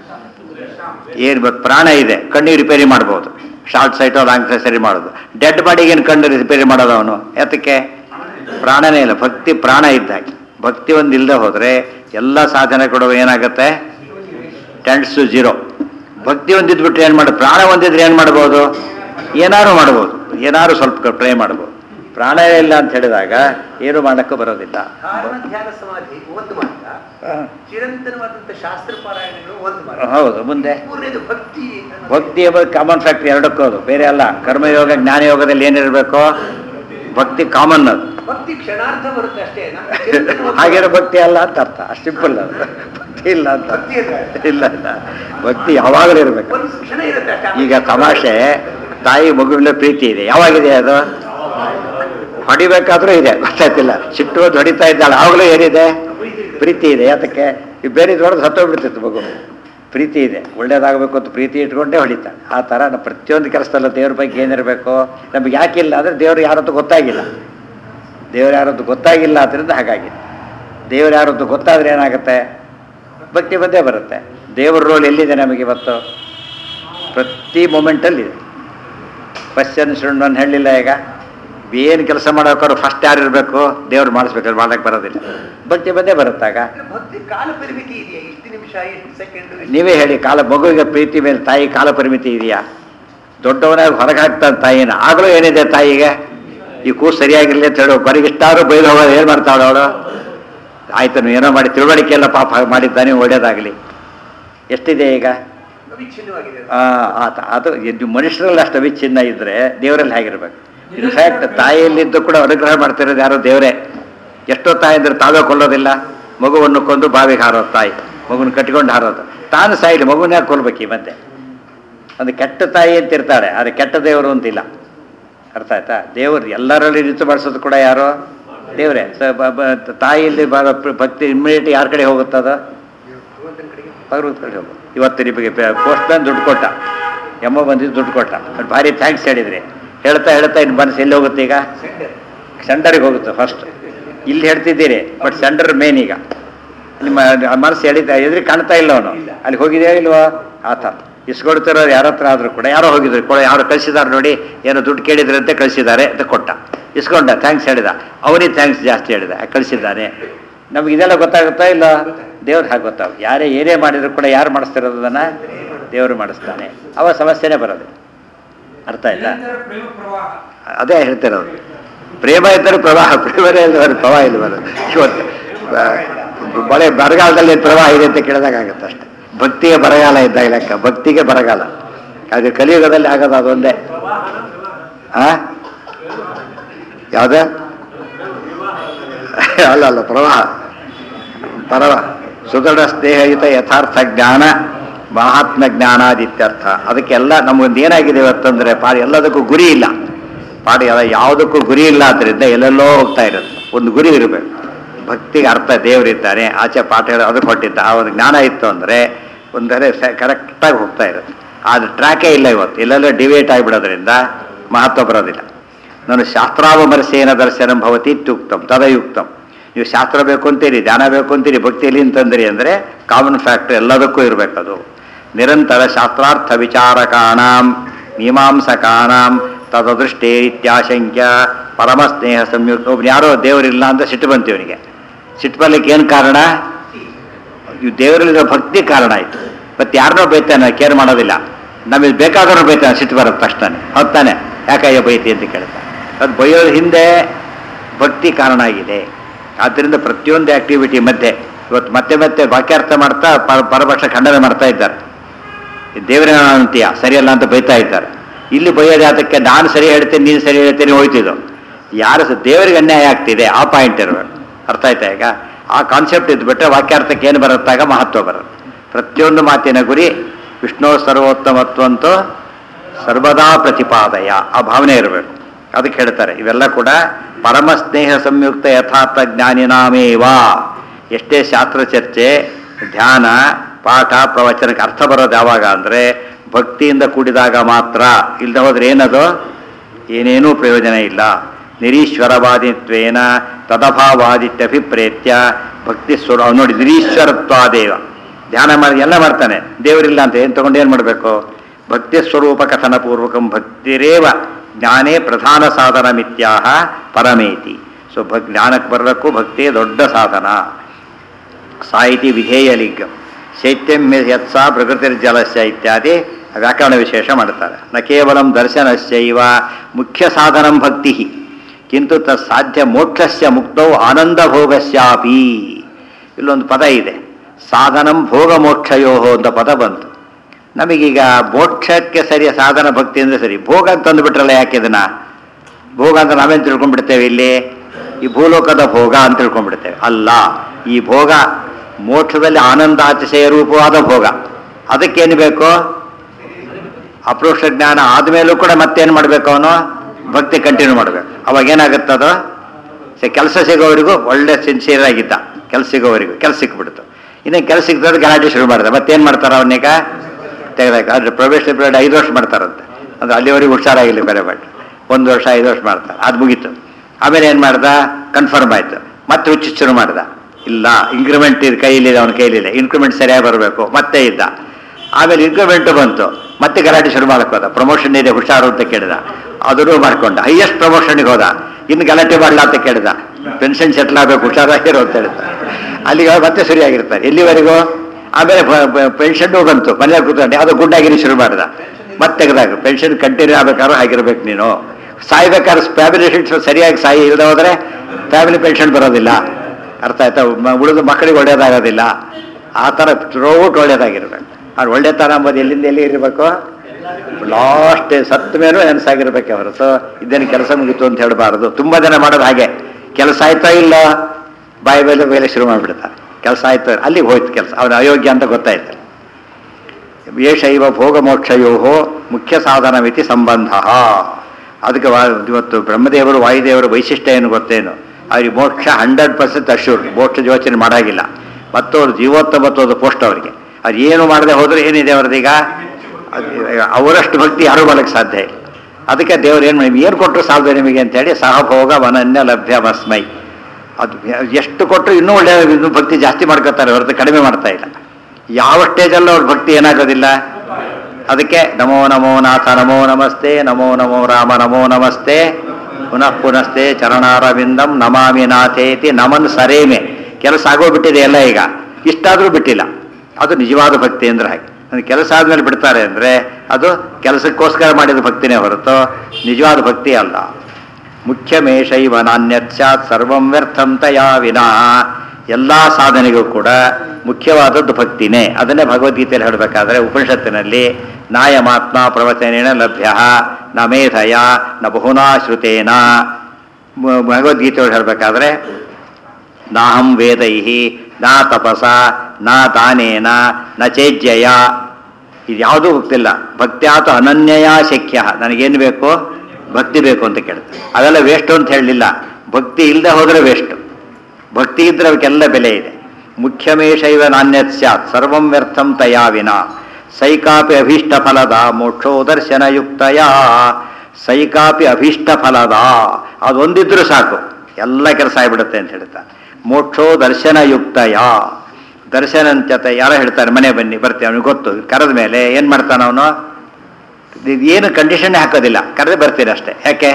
ಏನು? ಪ್ರಾಣ ಇದೆ, ಕಣ್ಣಿಗೆ ರಿಪೇರಿ ಮಾಡ್ಬೋದು, ಶಾರ್ಟ್ ಸೈಟು ಲಾಂಗ್ ಸೈಟ್ ಸರಿ ಮಾಡೋದು. ಡೆಡ್ ಬಾಡಿಗೆ ಏನು ಕಣ್ಣು ರಿಪೇರಿ ಮಾಡೋದು ಅವನು? ಯಾತಕ್ಕೆ? ಪ್ರಾಣನೇ ಇಲ್ಲ. ಭಕ್ತಿ ಪ್ರಾಣ ಇದ್ದಾಗೆ. ಭಕ್ತಿ ಒಂದಿಲ್ಲದೆ ಹೋದರೆ ಎಲ್ಲ ಸಾಧನೆಗಳು ಏನಾಗುತ್ತೆ? Tends to zero. ಭಕ್ತಿ ಒಂದಿದ್ಬಿಟ್ರೆ ಏನು ಮಾಡೋದು? ಪ್ರಾಣ ಒಂದಿದ್ರೆ ಏನು ಮಾಡ್ಬೋದು? ಏನಾರು ಮಾಡ್ಬೋದು, ಏನಾರು ಸ್ವಲ್ಪ ಟ್ರೈ ಮಾಡ್ಬೋದು. ಪ್ರಾಣ ಇಲ್ಲ ಅಂತ ಹೇಳಿದಾಗ ಏನು ಮಾಡೋಕ್ಕೂ ಬರೋದಿಲ್ಲ. ಧ್ಯಾನ ಸಮಾಧಿ ಒಂದು ಮಾತ್ರ, ಚಿರಂತನವಾದಂಥ ಶಾಸ್ತ್ರ ಪಾರಾಯಣಗಳು ಒಂದು ಮಾತ್ರ. ಹೌದು. ಮುಂದೆ ಭಕ್ತಿ. ಭಕ್ತಿ ಎಂಬುದು ಕಾಮನ್ ಫ್ಯಾಕ್ಟ್ರಿ, ಎರಡಕ್ಕೂ ಅದು ಬೇರೆ ಅಲ್ಲ. ಕರ್ಮಯೋಗ ಜ್ಞಾನಯೋಗದಲ್ಲಿ ಏನಿರಬೇಕು? ಭಕ್ತಿ ಕಾಮನ್. ಅದು ಭಕ್ತಿ ಕ್ಷಣಾರ್ಥ ಬರುತ್ತೆ ಅಷ್ಟೇ. ಹಾಗಿರೋ ಭಕ್ತಿ ಅಲ್ಲ ಅಂತ ಅರ್ಥ. ಅಷ್ಟು ಸಿಂಪಲ್. ಅದು ಭಕ್ತಿ ಇಲ್ಲ ಅಂತ ಇಲ್ಲ ಇಲ್ಲ. ಭಕ್ತಿ ಯಾವಾಗಲೂ ಇರಬೇಕು. ಈಗ ತಮಾಷೆ, ತಾಯಿ ಮಗುವಿನ ಪ್ರೀತಿ ಇದೆ, ಯಾವಾಗಿದೆ ಅದು? ಹೊಡಿಬೇಕಾದ್ರೂ ಇದೆ, ಗೊತ್ತಾಯ್ತಿಲ್ಲ. ಸಿಟ್ಟು ಹೋದ್ ಹೊಡಿತಾ ಇದ್ದಾಳೆ, ಆವಾಗಲೂ ಏನಿದೆ? ಪ್ರೀತಿ ಇದೆ. ಯಾತಕ್ಕೆ? ಈ ಬೇರೆ ಹೊಡೆದು ಸತ್ತೋಗ್ಬಿಡ್ತಿತ್ತು ಮಗು. ಪ್ರೀತಿ ಇದೆ, ಒಳ್ಳೇದಾಗಬೇಕು ಅಂತ ಪ್ರೀತಿ ಇಟ್ಕೊಂಡೇ ಹೊಡಿತಾಳೆ. ಆ ಥರ ನಾವು ಪ್ರತಿಯೊಂದು ಕೆಲಸದಲ್ಲ ದೇವ್ರ ಬಗ್ಗೆ ಏನಿರಬೇಕು? ನಮಗೆ ಯಾಕಿಲ್ಲ ಅಂದರೆ ದೇವ್ರು ಯಾರದ್ದು ಗೊತ್ತಾಗಿಲ್ಲ. ದೇವ್ರು ಯಾರದ್ದು ಗೊತ್ತಾಗಿಲ್ಲ ಅದರಿಂದ ಹಾಗಾಗಿದೆ. ದೇವ್ರು ಯಾರದ್ದು ಗೊತ್ತಾದರೆ ಏನಾಗುತ್ತೆ? ಭಕ್ತಿ ಬಂದೇ ಬರುತ್ತೆ. ದೇವ್ರ ರೋಲ್ ಎಲ್ಲಿದೆ ನಮಗೆ ಇವತ್ತು? ಪ್ರತಿ ಮೂಮೆಂಟಲ್ಲಿದೆ. ಕ್ವಶನ್ ಶುಣ್ಣನ್ನು ಹೇಳಿಲ್ಲ. ಈಗ ಏನು ಕೆಲಸ ಮಾಡೋಕ್ಕಾದ್ರು ಫಸ್ಟ್ ಯಾರು ಇರಬೇಕು? ದೇವ್ರು ಮಾಡಿಸ್ಬೇಕಾದ್ರೆ ಮಾಡೋಕ್ಕೆ ಬರೋದಿಲ್ಲ. ಭಕ್ತಿ ಬಂದೇ ಬರುತ್ತಾಗ. ಭಕ್ತಿ ಕಾಲ ಪರಿಮಿತಿ ಇದೆಯಾ? ಎಷ್ಟು ನಿಮಿಷ, ಎಷ್ಟು ಸೆಕೆಂಡ್? ನೀವೇ ಹೇಳಿ. ಮಗುವಿಗೆ ಪ್ರೀತಿ ಮೇಲೆ ತಾಯಿ ಕಾಲ ಪರಿಮಿತಿ ಇದೆಯಾ? ದೊಡ್ಡವನಾಗಿ ಹೊರಗೆ ಹಾಕ್ತಾನೆ ತಾಯಿನ, ಆಗಲೂ ಏನಿದೆ ತಾಯಿಗೆ? ಈ ಕೂಸು ಸರಿಯಾಗಿರಲಿ ಅಂತ ಹೇಳೋ ಬರಿಗಿಷ್ಟಾದ್ರೂ ಬೈದು ಹೋಗೋದು ಏನು ಮಾಡ್ತಾಳೆ ಅವಳು? ಆಯ್ತು ಏನೋ ಮಾಡಿ ತಿಳುವಳಿಕೆ ಎಲ್ಲ ಪಾಪ ಮಾಡಿದ್ದಾನೆ, ಒಳ್ಳೇದಾಗಲಿ. ಎಷ್ಟಿದೆ ಈಗ? ಅದು ಮನುಷ್ಯರಲ್ಲಿ ಅಷ್ಟು ಅವಿಚ್ಛಿನ್ನ ಇದ್ದರೆ ದೇವರಲ್ಲಿ ಹೇಗಿರ್ಬೇಕು? ಇನ್ಫ್ಯಾಕ್ಟ್ ತಾಯಿಯಲ್ಲಿದ್ದು ಕೂಡ ಅನುಗ್ರಹ ಮಾಡ್ತಿರೋದು ಯಾರೋ ದೇವರೇ. ಎಷ್ಟೋ ತಾಯಿ ಅಂದರೆ ತಾವೇ ಕೊಲ್ಲೋದಿಲ್ಲ. ಮಗುವನ್ನು ಕೊಂದು ಬಾವಿಗೆ ಹಾರೋದು ತಾಯಿ, ಮಗುನ ಕಟ್ಕೊಂಡು ಹಾರೋದು. ತಾನು ಸಾಯಿಲಿ, ಮಗುನ ಯಾಕೆ ಕೊಲ್ಬೇಕು ಈ ಮಧ್ಯೆ? ಅದು ಕೆಟ್ಟ ತಾಯಿ ಅಂತ ಇರ್ತಾಳೆ, ಆದರೆ ಕೆಟ್ಟ ದೇವರು ಅಂತಿಲ್ಲ. ಅರ್ಥ ಆಯ್ತಾ? ದೇವರು ಎಲ್ಲರಲ್ಲಿ ನಿಂತು ಮಾಡಿಸೋದು ಕೂಡ ಯಾರೋ? ದೇವರೇ. ತಾಯಿಯಲ್ಲಿ ಭಕ್ತಿ ಇಮ್ಮಿಡಿಯೇಟ್ ಯಾರ ಕಡೆ ಹೋಗುತ್ತದ? ಭಗವಂತ ಕಡೆ ಹೋಗುತ್ತೆ. ಇವತ್ತು ನಿಮಗೆ ಪೋಸ್ಟ್ ಮ್ಯಾನ್ ದುಡ್ಡು ಕೊಟ್ಟ, ಎಮ್ಮ ಬಂದಿದ್ದು ದುಡ್ಡು ಕೊಟ್ಟ, ಭಾರಿ ಥ್ಯಾಂಕ್ಸ್ ಹೇಳಿದ್ರಿ. ಹೇಳ್ತಾ ಇನ್ನು ಮನಸ್ಸು ಎಲ್ಲಿ ಹೋಗುತ್ತೆ? ಈಗ ಸೆಂಡರಿಗೆ ಹೋಗುತ್ತೆ ಫಸ್ಟ್. ಇಲ್ಲಿ ಹೇಳ್ತಿದ್ದೀರಿ, ಬಟ್ ಸೆಂಡರ್ ಮೇನ್. ಈಗ ನಿಮ್ಮ ಮನಸ್ಸು ಎದುರಿ ಕಾಣ್ತಾ ಇಲ್ಲ ಅವನು, ಅಲ್ಲಿ ಹೋಗಿದೆಯಾ ಇಲ್ವಾ? ಆತ ಇಸ್ಕೊಡ್ತಿರೋರು ಯಾರ ಹತ್ರ ಆದರೂ ಕೂಡ ಯಾರೋ ಹೋಗಿದ್ರು, ಯಾರು ಕಳಿಸಿದಾರೆ ನೋಡಿ, ಏನೋ ದುಡ್ಡು ಕೇಳಿದ್ರಂತೆ ಕಳಿಸಿದ್ದಾರೆ ಅಂತ ಕೊಟ್ಟ, ಇಸ್ಕೊಂಡ, ಥ್ಯಾಂಕ್ಸ್ ಹೇಳಿದ. ಅವನಿಗೆ ಥ್ಯಾಂಕ್ಸ್ ಜಾಸ್ತಿ ಹೇಳಿದ, ಕಳಿಸಿದ್ದಾನೆ. ನಮ್ಗೆ ಇದೆಲ್ಲ ಗೊತ್ತಾಗುತ್ತಾ ಇಲ್ಲ? ದೇವ್ರು ಹಾಗೆ ಗೊತ್ತಾಗ. ಯಾರೇ ಏನೇ ಮಾಡಿದ್ರು ಕೂಡ ಯಾರು ಮಾಡಿಸ್ತಿರೋದನ್ನು? ದೇವರು ಮಾಡಿಸ್ತಾನೆ. ಅವ ಸಮಸ್ಯೆನೇ ಬರೋದು. ಅರ್ಥ ಆಯ್ತಾ? ಅದೇ ಹೇಳ್ತಿರೋದು. ಪ್ರೇಮ ಇದ್ದರೆ ಪ್ರವಾಹ, ಪ್ರೇಮನೇ ಇಲ್ಲವರು ಪ್ರವಾಹ ಇಲ್ಲವರು. ಇವತ್ತು ಬಳೆ ಬರಗಾಲದಲ್ಲಿ ಪ್ರವಾಹ ಇದೆ ಅಂತ ಕೇಳಿದಾಗುತ್ತೆ ಅಷ್ಟೆ. ಭಕ್ತಿಗೆ ಬರಗಾಲ ಇದ್ದಾಗ ಲೆಕ್ಕ. ಭಕ್ತಿಗೆ ಬರಗಾಲ ಅದು ಕಲಿಯುಗದಲ್ಲಿ ಆಗೋದು ಅದೊಂದೇ. ಯಾವ್ದು? ಅಲ್ಲ ಪ್ರವಾಹ. ಸುದೃಢ ಸ್ನೇಹಿತ ಯಥಾರ್ಥ ಜ್ಞಾನ ಮಹಾತ್ಮ ಜ್ಞಾನಾದಿತ್ಯರ್ಥ. ಅದಕ್ಕೆಲ್ಲ ನಮಗೊಂದು ಏನಾಗಿದೆ ಇವತ್ತಂದರೆ ಎಲ್ಲದಕ್ಕೂ ಗುರಿ ಇಲ್ಲ. ಯಾವುದಕ್ಕೂ ಗುರಿ ಇಲ್ಲ. ಆದ್ದರಿಂದ ಎಲ್ಲೆಲ್ಲೋ ಹೋಗ್ತಾ ಇರುತ್ತೆ. ಒಂದು ಗುರಿ ಇರಬೇಕು. ಭಕ್ತಿಗೆ ಅರ್ಥ ದೇವರಿದ್ದಾನೆ, ಆಚೆ ಪಾಠ ಹೇಳೋ ಅದಕ್ಕೆ ಹೊಟ್ಟಿದ್ದ. ಆ ಒಂದು ಜ್ಞಾನ ಇತ್ತು ಅಂದರೆ ಒಂದರೆ ಕರೆಕ್ಟಾಗಿ ಹೋಗ್ತಾ ಇರುತ್ತೆ. ಅದು ಟ್ರ್ಯಾಕೇ ಇಲ್ಲ ಇವತ್ತು. ಎಲ್ಲೆಲ್ಲೋ ಡಿವೇಟ್ ಆಗಿಬಿಡೋದ್ರಿಂದ ಮಹತ್ವ ಬರೋದಿಲ್ಲ. ನಾನು ಶಾಸ್ತ್ರಾವಮರ್ಶೇನ ದರ್ಶನಂ ಭವತಿ ಇತ್ಯುಕ್ತಂ ತದಯುಕ್ತಂ. ನೀವು ಶಾಸ್ತ್ರ ಬೇಕು ಅಂತೀರಿ, ಧ್ಯಾನ ಬೇಕು ಅಂತೀರಿ, ಭಕ್ತಿಯಲ್ಲಿ ಅಂತಂದ್ರಿ ಅಂದರೆ ಕಾಮನ್ ಫ್ಯಾಕ್ಟ್ರಿ ಎಲ್ಲದಕ್ಕೂ ಇರಬೇಕದು. ನಿರಂತರ ಶಾಸ್ತ್ರಾರ್ಥ ವಿಚಾರಕಾಣಾಂ ಮೀಮಾಂಸಕಾನಾಂ ತದೃಷ್ಟೇ ಇತ್ಯಾಶಂಕ್ಯ ಪರಮಸ್ನೇಹ ಸಂಯುಕ್ತ. ಒಬ್ಬನು ಯಾರೋ ದೇವರಿಲ್ಲ ಅಂತ ಸಿಟ್ಟು ಬಂತು ಇವನಿಗೆ. ಸಿಟ್ಟು ಬರ್ಲಿಕ್ಕೆ ಏನು ಕಾರಣ? ಇವು ದೇವರಲ್ಲಿರೋ ಭಕ್ತಿ ಕಾರಣ ಆಯಿತು. ಮತ್ತು ಯಾರನ್ನೋ ಬೈತಾನೆ, ಕೇರ್ ಮಾಡೋದಿಲ್ಲ. ನಮಗೆ ಬೇಕಾದ್ರೂ ಬೈತಾನೆ, ಸಿಟ್ಟು ಬರುತ್ತೆ ತಕ್ಷಣ. ಹೊತ್ತಾನೆ ಯಾಕಯ್ಯ ಬೈತಿ ಅಂತ ಕೇಳ್ತಾನೆ. ಅದು ಬೈಯೋದ್ರ ಹಿಂದೆ ಭಕ್ತಿ ಕಾರಣ ಆಗಿದೆ. ಆದ್ದರಿಂದ ಪ್ರತಿಯೊಂದು ಆ್ಯಕ್ಟಿವಿಟಿ ಮಧ್ಯೆ ಇವತ್ತು ಮತ್ತೆ ವಾಕ್ಯಾರ್ಥ ಮಾಡ್ತಾ ಪರಪಕ್ಷ ಖಂಡನೆ ಮಾಡ್ತಾ ಇದ್ದಾರೆ. ದೇವರೇನ ಅಂತೀಯ ಸರಿಯಲ್ಲ ಅಂತ ಬೈತಾ ಇದ್ದಾರೆ. ಇಲ್ಲಿ ಬೈಯೋದು ಅದಕ್ಕೆ ನಾನು ಸರಿ ಹೇಳ್ತೇನೆ ನೀನು ಸರಿ ಹೇಳ್ತೇನೆ ಹೋಯ್ತಿದ್ದು. ಯಾರು ದೇವರಿಗೆ ಅನ್ಯಾಯ ಆಗ್ತಿದೆ ಆ ಪಾಯಿಂಟ್ ಇರಬೇಕು. ಅರ್ಥ ಆಯ್ತಾ? ಈಗ ಆ ಕಾನ್ಸೆಪ್ಟ್ ಇದ್ಬಿಟ್ರೆ ವಾಕ್ಯಾರ್ಥಕ್ಕೆ ಏನು ಬರುತ್ತಾಗ ಮಹತ್ವ ಬರುತ್ತೆ. ಪ್ರತಿಯೊಂದು ಮಾತಿನ ಗುರಿ ವಿಷ್ಣು ಸರ್ವೋತ್ತಮತ್ವಂತೂ ಸರ್ವದಾ ಪ್ರತಿಪಾದಯ, ಆ ಭಾವನೆ ಇರಬೇಕು. ಅದಕ್ಕೆ ಹೇಳ್ತಾರೆ ಇವೆಲ್ಲ ಕೂಡ ಪರಮ ಸ್ನೇಹ ಸಂಯುಕ್ತ ಯಥಾರ್ಥ ಜ್ಞಾನಿನಾಮೇವ. ಎಷ್ಟೇ ಶಾಸ್ತ್ರ ಚರ್ಚೆ, ಧ್ಯಾನ, ಪಾಠ, ಪ್ರವಚನಕ್ಕೆ ಅರ್ಥ ಬರೋದು ಯಾವಾಗ ಅಂದರೆ ಭಕ್ತಿಯಿಂದ ಕೂಡಿದಾಗ ಮಾತ್ರ. ಇಲ್ಲದೆ ಹೋದ್ರೆ ಏನದು? ಏನೇನೂ ಪ್ರಯೋಜನ ಇಲ್ಲ. ನಿರೀಶ್ವರವಾದಿತ್ವೇನ ತದಭಾವಾದಿತ್ಯಭಿಪ್ರೇತ್ಯ ಭಕ್ತಿ ಸ್ವರ ನೋಡಿ, ನಿರೀಶ್ವರತ್ವಾದೇವ ಧ್ಯಾನ ಮಾಡಿ ಎಲ್ಲ ಮಾಡ್ತಾನೆ, ದೇವರಿಲ್ಲ ಅಂತ ಏನು ತಗೊಂಡು ಏನು ಮಾಡಬೇಕು? ಭಕ್ತಿ ಸ್ವರೂಪ ಕಥನ ಪೂರ್ವಕಂ ಭಕ್ತಿರೇವ ಜ್ಞಾನೇ ಪ್ರಧಾನ ಸಾಧನ ಮಿತ್ಯಾಹ ಪರಮೇತಿ. ಸೊ ಜ್ಞಾನಕ್ಕೆ ಬರಬೇಕು ಭಕ್ತಿಯೇ ದೊಡ್ಡ ಸಾಧನ. ಸಾಹಿತಿ ವಿಧೇಯ ಲಿಂಗಂ ಶೈತ್ಯಂ ಯತ್ಸ ಪ್ರಕೃತಿರ್ಜಲಸ್ಯ ಇತ್ಯಾದಿ ವ್ಯಾಕರಣ ವಿಶೇಷ ಮಾಡ್ತಾರೆ. ನ ಕೇವಲಂ ದರ್ಶನಸ್ಯೈವ ಮುಖ್ಯ ಸಾಧನಂ ಭಕ್ತಿ ಕಿಂತು ತತ್ಸಾಧ್ಯ ಮೋಕ್ಷಸ್ಯ ಮುಕ್ತೌ ಆನಂದ ಭೋಗಸ್ಯಾಪಿ. ಇಲ್ಲೊಂದು ಪದ ಇದೆ, ಸಾಧನಂ ಭೋಗ ಮೋಕ್ಷಯೋ ಅಂತ ಪದ ಬಂತು. ನಮಗೀಗ ಮೋಕ್ಷಕ್ಕೆ ಸರಿಯ ಸಾಧನ ಭಕ್ತಿ ಅಂದರೆ ಸರಿ, ಭೋಗ ಅಂತ ತಂದುಬಿಟ್ರಲ್ಲ. ಯಾಕೆ ಇದನ್ನ ಭೋಗ ಅಂತ ನಾವೇನು ತಿಳ್ಕೊಂಡ್ಬಿಡ್ತೇವೆ? ಇಲ್ಲಿ ಈ ಭೂಲೋಕದ ಭೋಗ ಅಂತ ತಿಳ್ಕೊಂಡ್ಬಿಡ್ತೇವೆ. ಅಲ್ಲ, ಈ ಭೋಗ ಮೋಕ್ಷದಲ್ಲಿ ಆನಂದಾತಿಶಯ ರೂಪವಾದ ಭೋಗ. ಅದಕ್ಕೇನು ಬೇಕು? ಅಪ್ರೋಕ್ಷ ಜ್ಞಾನ ಆದಮೇಲೂ ಕೂಡ ಮತ್ತೇನು ಮಾಡಬೇಕು? ಅವನು ಭಕ್ತಿ ಕಂಟಿನ್ಯೂ ಮಾಡಬೇಕು. ಅವಾಗ ಏನಾಗುತ್ತದು? ಕೆಲಸ ಸಿಗೋವರೆಗೂ ಒಳ್ಳೆ ಸಿನ್ಸಿಯರ್ ಆಗಿದ್ದ, ಕೆಲಸ ಸಿಗೋವರೆಗೂ ಕೆಲಸ ಸಿಕ್ಬಿಡ್ತು. ಇನ್ನು ಕೆಲಸ ಸಿಗ್ತದೆ ಗಲಾಟೆ ಶುರು ಮಾಡಿದೆ. ಮತ್ತೇನು ಮಾಡ್ತಾರೆ? ಅವನಿಗ ತೆಗೆದಾಕ ಆದರೆ ಪ್ರೊಬೇಷನರಿ ಪೀರಿಯಡ್ 5 ವರ್ಷ ಮಾಡ್ತಾರಂತೆ. ಅಂದರೆ ಅಲ್ಲಿವರೆಗೂ ಹುಷಾರಾಗಿಲ್ಲ ಬೇರೆ ಬಟ್ 1 ವರ್ಷ 5 ವರ್ಷ ಮಾಡ್ತಾರೆ, ಅದು ಮುಗೀತು. ಆಮೇಲೆ ಏನು ಮಾಡ್ದ? ಕನ್ಫರ್ಮ್ ಆಯಿತು, ಮತ್ತೆ ಹುಚ್ಚು ಶುರು ಮಾಡ್ದ. ಇಲ್ಲ, ಇನ್ಕ್ರಿಮೆಂಟ್ ಇದು ಕೈಲಿದೆ, ಅವನ ಕೈಲಿದೆ, ಇನ್ಕ್ರಿಮೆಂಟ್ ಸರಿಯಾಗಿ ಬರಬೇಕು, ಮತ್ತೆ ಇದ್ದ. ಆಮೇಲೆ ಇನ್ಕ್ರಿಮೆಂಟು ಬಂತು, ಮತ್ತೆ ಗಲಾಟೆ ಶುರು ಮಾಡ್ಕೋದ. ಪ್ರಮೋಷನ್ ಇದೆ ಹುಷಾರು ಅಂತ ಕೇಳಿದ, ಅದನ್ನು ಮಾಡ್ಕೊಂಡ. ಹೈಯೆಸ್ಟ್ ಪ್ರಮೋಷನ್ಗೆ ಹೋದ, ಇನ್ನು ಗಲಾಟೆ ಮಾಡಲ ಅಂತ ಕೇಳಿದ. ಪೆನ್ಷನ್ ಸೆಟ್ಲ್ ಆಗಬೇಕು, ಹುಷಾರಾಗಿರೋ ಅಂತ ಹೇಳಿದ. ಅಲ್ಲಿಗೆ ಮತ್ತೆ ಸರಿಯಾಗಿರ್ತಾರೆ ಎಲ್ಲಿವರೆಗೂ. ಆಮೇಲೆ ಪೆನ್ಷನ್ನು ಬಂತು, ಮನೆಯಲ್ಲಿ ಕೂತ್ಕೊಂಡು ಯಾವುದೋ ಗುಡ್ಡಾಗಿರಿ ಶುರು ಮಾಡಿದ. ಮತ್ತೆ ತೆಗೆದಾಗ ಪೆನ್ಷನ್ ಕಂಟಿನ್ಯೂ ಆಗ್ಬೇಕಾದ್ರೂ ಹಾಗಿರ್ಬೇಕು ನೀನು. ಸಾಯ್ಬೇಕಾದ್ರೆ ಫ್ಯಾಮಿಲಿ ಸರಿಯಾಗಿ ಸಾಯಿ ಇಲ್ಲದೆ ಹೋದರೆ ಫ್ಯಾಮಿಲಿ ಪೆನ್ಷನ್ ಬರೋದಿಲ್ಲ. ಅರ್ಥ ಆಯ್ತಾ? ಉಳಿದ ಮಕ್ಕಳಿಗೆ ಒಳ್ಳೇದಾಗೋದಿಲ್ಲ. ಆ ಥರ ಥ್ರೋಟ್ ಒಳ್ಳೇದಾಗಿರ್ಬೇಕು. ಅದು ಒಳ್ಳೆತನ ಅಂಬೋದು ಎಲ್ಲಿಂದ ಎಲ್ಲಿ ಇರಬೇಕು? ಲಾಸ್ಟ್ ಸತ್ತ ಮೇಲೂ ನೆನಸಾಗಿರ್ಬೇಕೆ ಹೊರತು ಇದೇನು ಕೆಲಸ ಮುಗಿತು ಅಂತ ಹೇಳಬಾರ್ದು. ತುಂಬ ಜನ ಮಾಡೋದು ಹಾಗೆ, ಕೆಲಸ ಆಯ್ತಾ ಇಲ್ಲ ಬಾಯಿ ಮೇಲೆ ಶುರು ಮಾಡಿಬಿಡ್ತಾರೆ. ಕೆಲಸ ಆಯ್ತು, ಅಲ್ಲಿಗೆ ಹೋಯ್ತು ಕೆಲಸ, ಅವನ ಅಯೋಗ್ಯ ಅಂತ ಗೊತ್ತಾಯ್ತು. ಏಷೈವ ಭೋಗ ಮೋಕ್ಷಯೋ ಮುಖ್ಯ ಸಾಧನವಿತಿ ಸಂಬಂಧ. ಅದಕ್ಕೆ ಇವತ್ತು ಬ್ರಹ್ಮದೇವರು ವಾಯುದೇವರ ವೈಶಿಷ್ಟ್ಯ ಏನು ಗೊತ್ತೇನು? ಅವ್ರಿಗೆ ಮೋಕ್ಷ 100% ಅಶ್ಯೂರ್, ಮೋಕ್ಷ ಯೋಚನೆ ಮಾಡೋಂಗಿಲ್ಲ. ಮತ್ತು ಅವ್ರು ಜೀವೋತ್ತಮತ್ವದ ಪೋಸ್ಟ್ ಅವರಿಗೆ. ಅದು ಏನು ಮಾಡದೆ ಹೋದ್ರೆ ಏನಿದೆ ಅವ್ರದ್ದೀಗ? ಅವರಷ್ಟು ಭಕ್ತಿ ಯಾರೂ ಮಾಡಕ್ಕೆ ಸಾಧ್ಯ ಇಲ್ಲ. ಅದಕ್ಕೆ ದೇವ್ರು ಏನು ಕೊಟ್ಟರು ಸಾಧ್ಯ ನಿಮಗೆ ಅಂತೇಳಿ ಸಹಭೋಗ ವನನ್ಯ ಲಭ್ಯ ಮಸ್ಮೈ. ಅದು ಎಷ್ಟು ಕೊಟ್ಟರು ಇನ್ನೂ ಒಳ್ಳೆಯ ಇನ್ನೂ ಭಕ್ತಿ ಜಾಸ್ತಿ ಮಾಡ್ಕೊತಾರೆ ಹೊರತು ಕಡಿಮೆ ಮಾಡ್ತಾ ಇಲ್ಲ. ಯಾವ ಸ್ಟೇಜಲ್ಲೂ ಅವ್ರ ಭಕ್ತಿ ಏನಾಗೋದಿಲ್ಲ. ಅದಕ್ಕೆ ನಮೋ ನಮೋ ನಾಥ ನಮೋ ನಮಸ್ತೆ, ನಮೋ ನಮೋ ರಾಮ ನಮೋ ನಮಸ್ತೆ, ಪುನಃ ಪುನಸ್ತೆ ಚರಣಾರವಿಂದಂ ನಮಾಮಿ ನಾಥೇತಿ ನಮನ್ ಸರೇಮೆ. ಕೆಲಸ ಆಗೋಗ್ಬಿಟ್ಟಿದೆ ಎಲ್ಲ ಈಗ, ಇಷ್ಟಾದರೂ ಬಿಟ್ಟಿಲ್ಲ. ಅದು ನಿಜವಾದ ಭಕ್ತಿ ಅಂದ್ರೆ ಹಾಗೆ. ನನಗೆ ಕೆಲಸ ಆದಮೇಲೆ ಬಿಡ್ತಾರೆ ಅಂದರೆ ಅದು ಕೆಲಸಕ್ಕೋಸ್ಕರ ಮಾಡಿದ ಭಕ್ತಿನೇ ಹೊರತು ನಿಜವಾದ ಭಕ್ತಿ ಅಲ್ಲ. ಮುಖ್ಯಮೇಶೈವ ನಾನ್ಯತ್ಸಾತ್ ಸರ್ವಂ ವ್ಯರ್ಥಂ ತಯಾ ವಿನಾ. ಎಲ್ಲ ಸಾಧನೆಗೂ ಕೂಡ ಮುಖ್ಯವಾದದ್ದು ಭಕ್ತಿನೇ. ಅದನ್ನೇ ಭಗವದ್ಗೀತೆಯಲ್ಲಿ ಹೇಳಬೇಕಾದ್ರೆ ಉಪನಿಷತ್ತಿನಲ್ಲಿ ನಾಯಮಾತ್ಮ ಪ್ರವಚನೇನ ಲಭ್ಯ ನ ಮೇಧಯ ನ ಬಹುನಾ ಶ್ರುತೇನ. ಭಗವದ್ಗೀತೆಯೊಳಗೆ ಹೇಳಬೇಕಾದ್ರೆ ನಾಹಂ ವೇದೈ ನಾ ತಪಸ ನಾ ದಾನೇನ ನ ಚೇಜ್ಯಯ. ಇದು ಯಾವುದೂ ಗೊತ್ತಿಲ್ಲ. ಭಕ್ತ್ಯಾತು ಅನನ್ಯಯ ಶಕ್ಯ. ನನಗೇನು ಬೇಕು? ಭಕ್ತಿ ಬೇಕು ಅಂತ ಕೇಳ್ತಾರೆ. ಅದೆಲ್ಲ ವೇಸ್ಟು ಅಂತ ಹೇಳಲಿಲ್ಲ. ಭಕ್ತಿ ಇಲ್ಲದೆ ಹೋದರೆ ವೇಸ್ಟು. ಭಕ್ತಿ ಇದ್ದರೆ ಅವಕ್ಕೆಲ್ಲ ಬೆಲೆ ಇದೆ. ಮುಖ್ಯಮೇಶೈವ ನಾಣ್ಯತ್ ಸ್ಯಾತ್ ಸರ್ವಂ ವ್ಯರ್ಥಂ ತಯಾ ವಿನಾ. ಸೈಕಾಪಿ ಅಭೀಷ್ಟ ಫಲದ ಮೋಕ್ಷೋ ದರ್ಶನಯುಕ್ತಯ. ಸೈಕಾಪಿ ಅಭೀಷ್ಟ ಫಲದ, ಅದೊಂದಿದ್ರೂ ಸಾಕು, ಎಲ್ಲ ಕೆಲಸ ಆಗಿಬಿಡುತ್ತೆ ಅಂತ ಹೇಳ್ತಾರೆ. ಮೋಕ್ಷೋ ದರ್ಶನಯುಕ್ತಯ. ದರ್ಶನ ಅಂತ ಯಾರೋ ಹೇಳ್ತಾರೆ, ಮನೆ ಬನ್ನಿ ಬರ್ತೀವಿ, ಅವನಿಗೆ ಗೊತ್ತು. ಕರೆದ ಮೇಲೆ ಏನು ಮಾಡ್ತಾನೆ ಅವನು? ಏನು ಕಂಡೀಷನ್ನೇ ಹಾಕೋದಿಲ್ಲ, ಕರೆದೇ ಬರ್ತೀರಿ ಅಷ್ಟೇ. ಯಾಕೆ?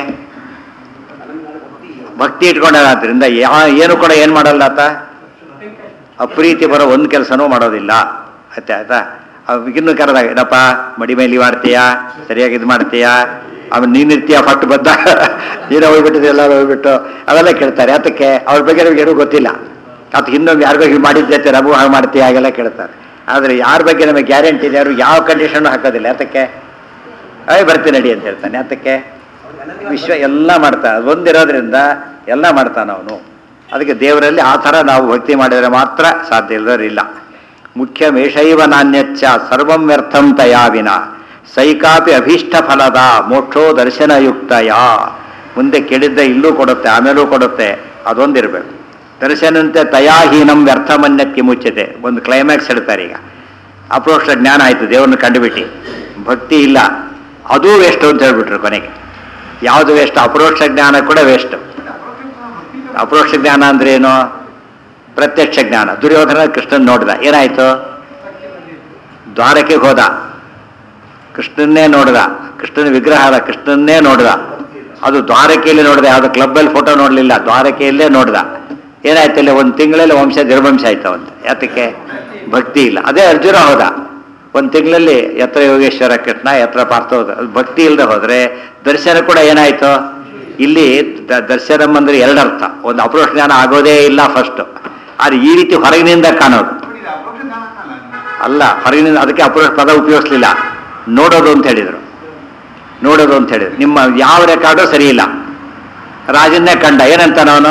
ಭಕ್ತಿ ಇಟ್ಕೊಂಡಾದ್ರಿಂದ ಏನು ಕೂಡ ಏನು ಮಾಡಲ್ಲ ಆತ. ಅಪ್ರೀತಿ ಬರೋ ಒಂದು ಕೆಲಸನೂ ಮಾಡೋದಿಲ್ಲ. ಆಯ್ತಾ? ಇನ್ನು ಕರೆದಾಗ ಏನಪ್ಪ ಮಡಿ ಮೇಲೆ ಮಾಡ್ತೀಯಾ, ಸರಿಯಾಗಿ ಇದು ಮಾಡ್ತೀಯಾ, ಆಮೇಲೆ ನೀನಿರ್ತೀಯ ಫಟ್ ಬದ್ದ, ನೀನು ಹೋಗ್ಬಿಟ್ಟಿದೆ ಎಲ್ಲರೂ ಹೋಗ್ಬಿಟ್ಟು ಅವೆಲ್ಲ ಕೇಳ್ತಾರೆ. ಅದಕ್ಕೆ ಅವ್ರ ಬಗ್ಗೆ ನಮ್ಗೆ ಏನೂ ಗೊತ್ತಿಲ್ಲ. ಅದು ಇನ್ನೊಂದು ಯಾರಿಗೋ ಹೀಗೆ ಮಾಡಿದ್ದೆ ನಮಗೂ ಹಾಗೆ ಮಾಡ್ತೀಯ ಹಾಗೆಲ್ಲ ಕೇಳ್ತಾರೆ. ಆದರೆ ಯಾರ ಬಗ್ಗೆ ನಮಗೆ ಗ್ಯಾರಂಟಿ ಇದೆ? ಅವರು ಯಾವ ಕಂಡೀಷನ್ನು ಹಾಕೋದಿಲ್ಲ. ಅದಕ್ಕೆ ಬರ್ತೀನಿ ನಡಿ ಅಂತ ಹೇಳ್ತಾನೆ. ಅದಕ್ಕೆ ವಿಶ್ವ ಎಲ್ಲ ಮಾಡ್ತಾನೆ, ಒಂದಿರೋದ್ರಿಂದ ಎಲ್ಲ ಮಾಡ್ತಾನೆ ಅವನು. ಅದಕ್ಕೆ ದೇವರಲ್ಲಿ ಆ ಥರ ನಾವು ಭಕ್ತಿ ಮಾಡಿದರೆ ಮಾತ್ರ ಸಾಧ್ಯ, ಇಲ್ಲದರಿಲ್ಲ. ಮುಖ್ಯ ಮೇಷೈವ ನಾಣ್ಯಚ್ಚ ಸರ್ವಂ ವ್ಯರ್ಥಂ ತಯಾ ವಿನ ಸೈಕಾಪಿ ಅಭೀಷ್ಟ ಫಲದ ಮೋಕ್ಷೋ ದರ್ಶನಯುಕ್ತಯ. ಮುಂದೆ ಕೇಳಿದ್ದ ಇಲ್ಲೂ ಕೊಡುತ್ತೆ, ಆಮೇಲೂ ಕೊಡುತ್ತೆ, ಅದೊಂದಿರಬೇಕು. ದರ್ಶನಂತೆ ತಯಾಹೀನಂ ವ್ಯರ್ಥಮನ್ಯಕ್ಕೆ ಮುಚ್ಚತೆ. ಒಂದು ಕ್ಲೈಮ್ಯಾಕ್ಸ್ ಹೇಳ್ತಾರೆ. ಈಗ ಅಪ್ರೋಕ್ಷ ಜ್ಞಾನ ಆಯಿತು, ದೇವ್ರನ್ನ ಕಂಡುಬಿಟ್ಟು ಭಕ್ತಿ ಇಲ್ಲ, ಅದೂ ವೇಸ್ಟು ಅಂತ ಹೇಳ್ಬಿಟ್ರು ಕೊನೆಗೆ. ಯಾವುದು ವೇಸ್ಟ್? ಅಪ್ರೋಕ್ಷ ಜ್ಞಾನ ಕೂಡ ವೇಸ್ಟ್. ಅಪ್ರೋಕ್ಷ ಜ್ಞಾನ ಅಂದ್ರೆ ಏನು? ಪ್ರತ್ಯಕ್ಷ ಜ್ಞಾನ. ದುರ್ಯೋಧನ ಕೃಷ್ಣನ್ ನೋಡಿದ, ಏನಾಯ್ತು? ದ್ವಾರಕೆಗೆ ಹೋದ, ಕೃಷ್ಣನ್ನೇ ನೋಡಿದ, ಕೃಷ್ಣನ ವಿಗ್ರಹ ಅದ, ಕೃಷ್ಣನ್ನೇ ನೋಡಿದ. ಅದು ದ್ವಾರಕೆಯಲ್ಲಿ ನೋಡಿದ, ಯಾವುದು ಕ್ಲಬ್ಬಲ್ಲಿ ಫೋಟೋ ನೋಡಲಿಲ್ಲ, ದ್ವಾರಕೆಯಲ್ಲೇ ನೋಡಿದ. ಏನಾಯ್ತು? ಇಲ್ಲಿ ಒಂದು ತಿಂಗಳಲ್ಲಿ ವಂಶ ನಿರ್ವಂಶ ಆಯ್ತು ಅಂತ. ಯಾತಕ್ಕೆ? ಭಕ್ತಿ ಇಲ್ಲ. ಅದೇ ಅರ್ಜುನ ಹೋದ, ಒಂದು ತಿಂಗಳಲ್ಲಿ ಯತ್ರ ಯೋಗೇಶ್ವರ ಕೃಷ್ಣ ಯತ್ರ ಪಾರ್ಥ ಹೋದ. ಅದು ಭಕ್ತಿ ಇಲ್ಲದೆ ಹೋದರೆ ದರ್ಶನ ಕೂಡ ಏನಾಯ್ತು? ಇಲ್ಲಿ ದರ್ಶನಂ ಅಂದ್ರೆ ಎರಡರ್ಥ. ಒಂದು ಅಪ್ರೋಕ್ಷ ಜ್ಞಾನ ಆಗೋದೇ ಇಲ್ಲ ಫಸ್ಟ್, ಆದರೆ ಈ ರೀತಿ ಹೊರಗಿನಿಂದ ಕಾಣೋದು ಅಲ್ಲ, ಹೊರಗಿನಿಂದ. ಅದಕ್ಕೆ ಅಪ್ರೋಕ್ಷ ಪದ ಉಪಯೋಗಿಸ್ಲಿಲ್ಲ, ನೋಡೋದು ಅಂತ ಹೇಳಿದರು. ನೋಡೋದು ಅಂತ ಹೇಳಿದ್ರು. ನಿಮ್ಮ ಯಾವ ರೆಕಾರ್ಡು ಸರಿ ಇಲ್ಲ, ರಾಜನ್ನೇ ಕಂಡ, ಏನಂತ ಅವನು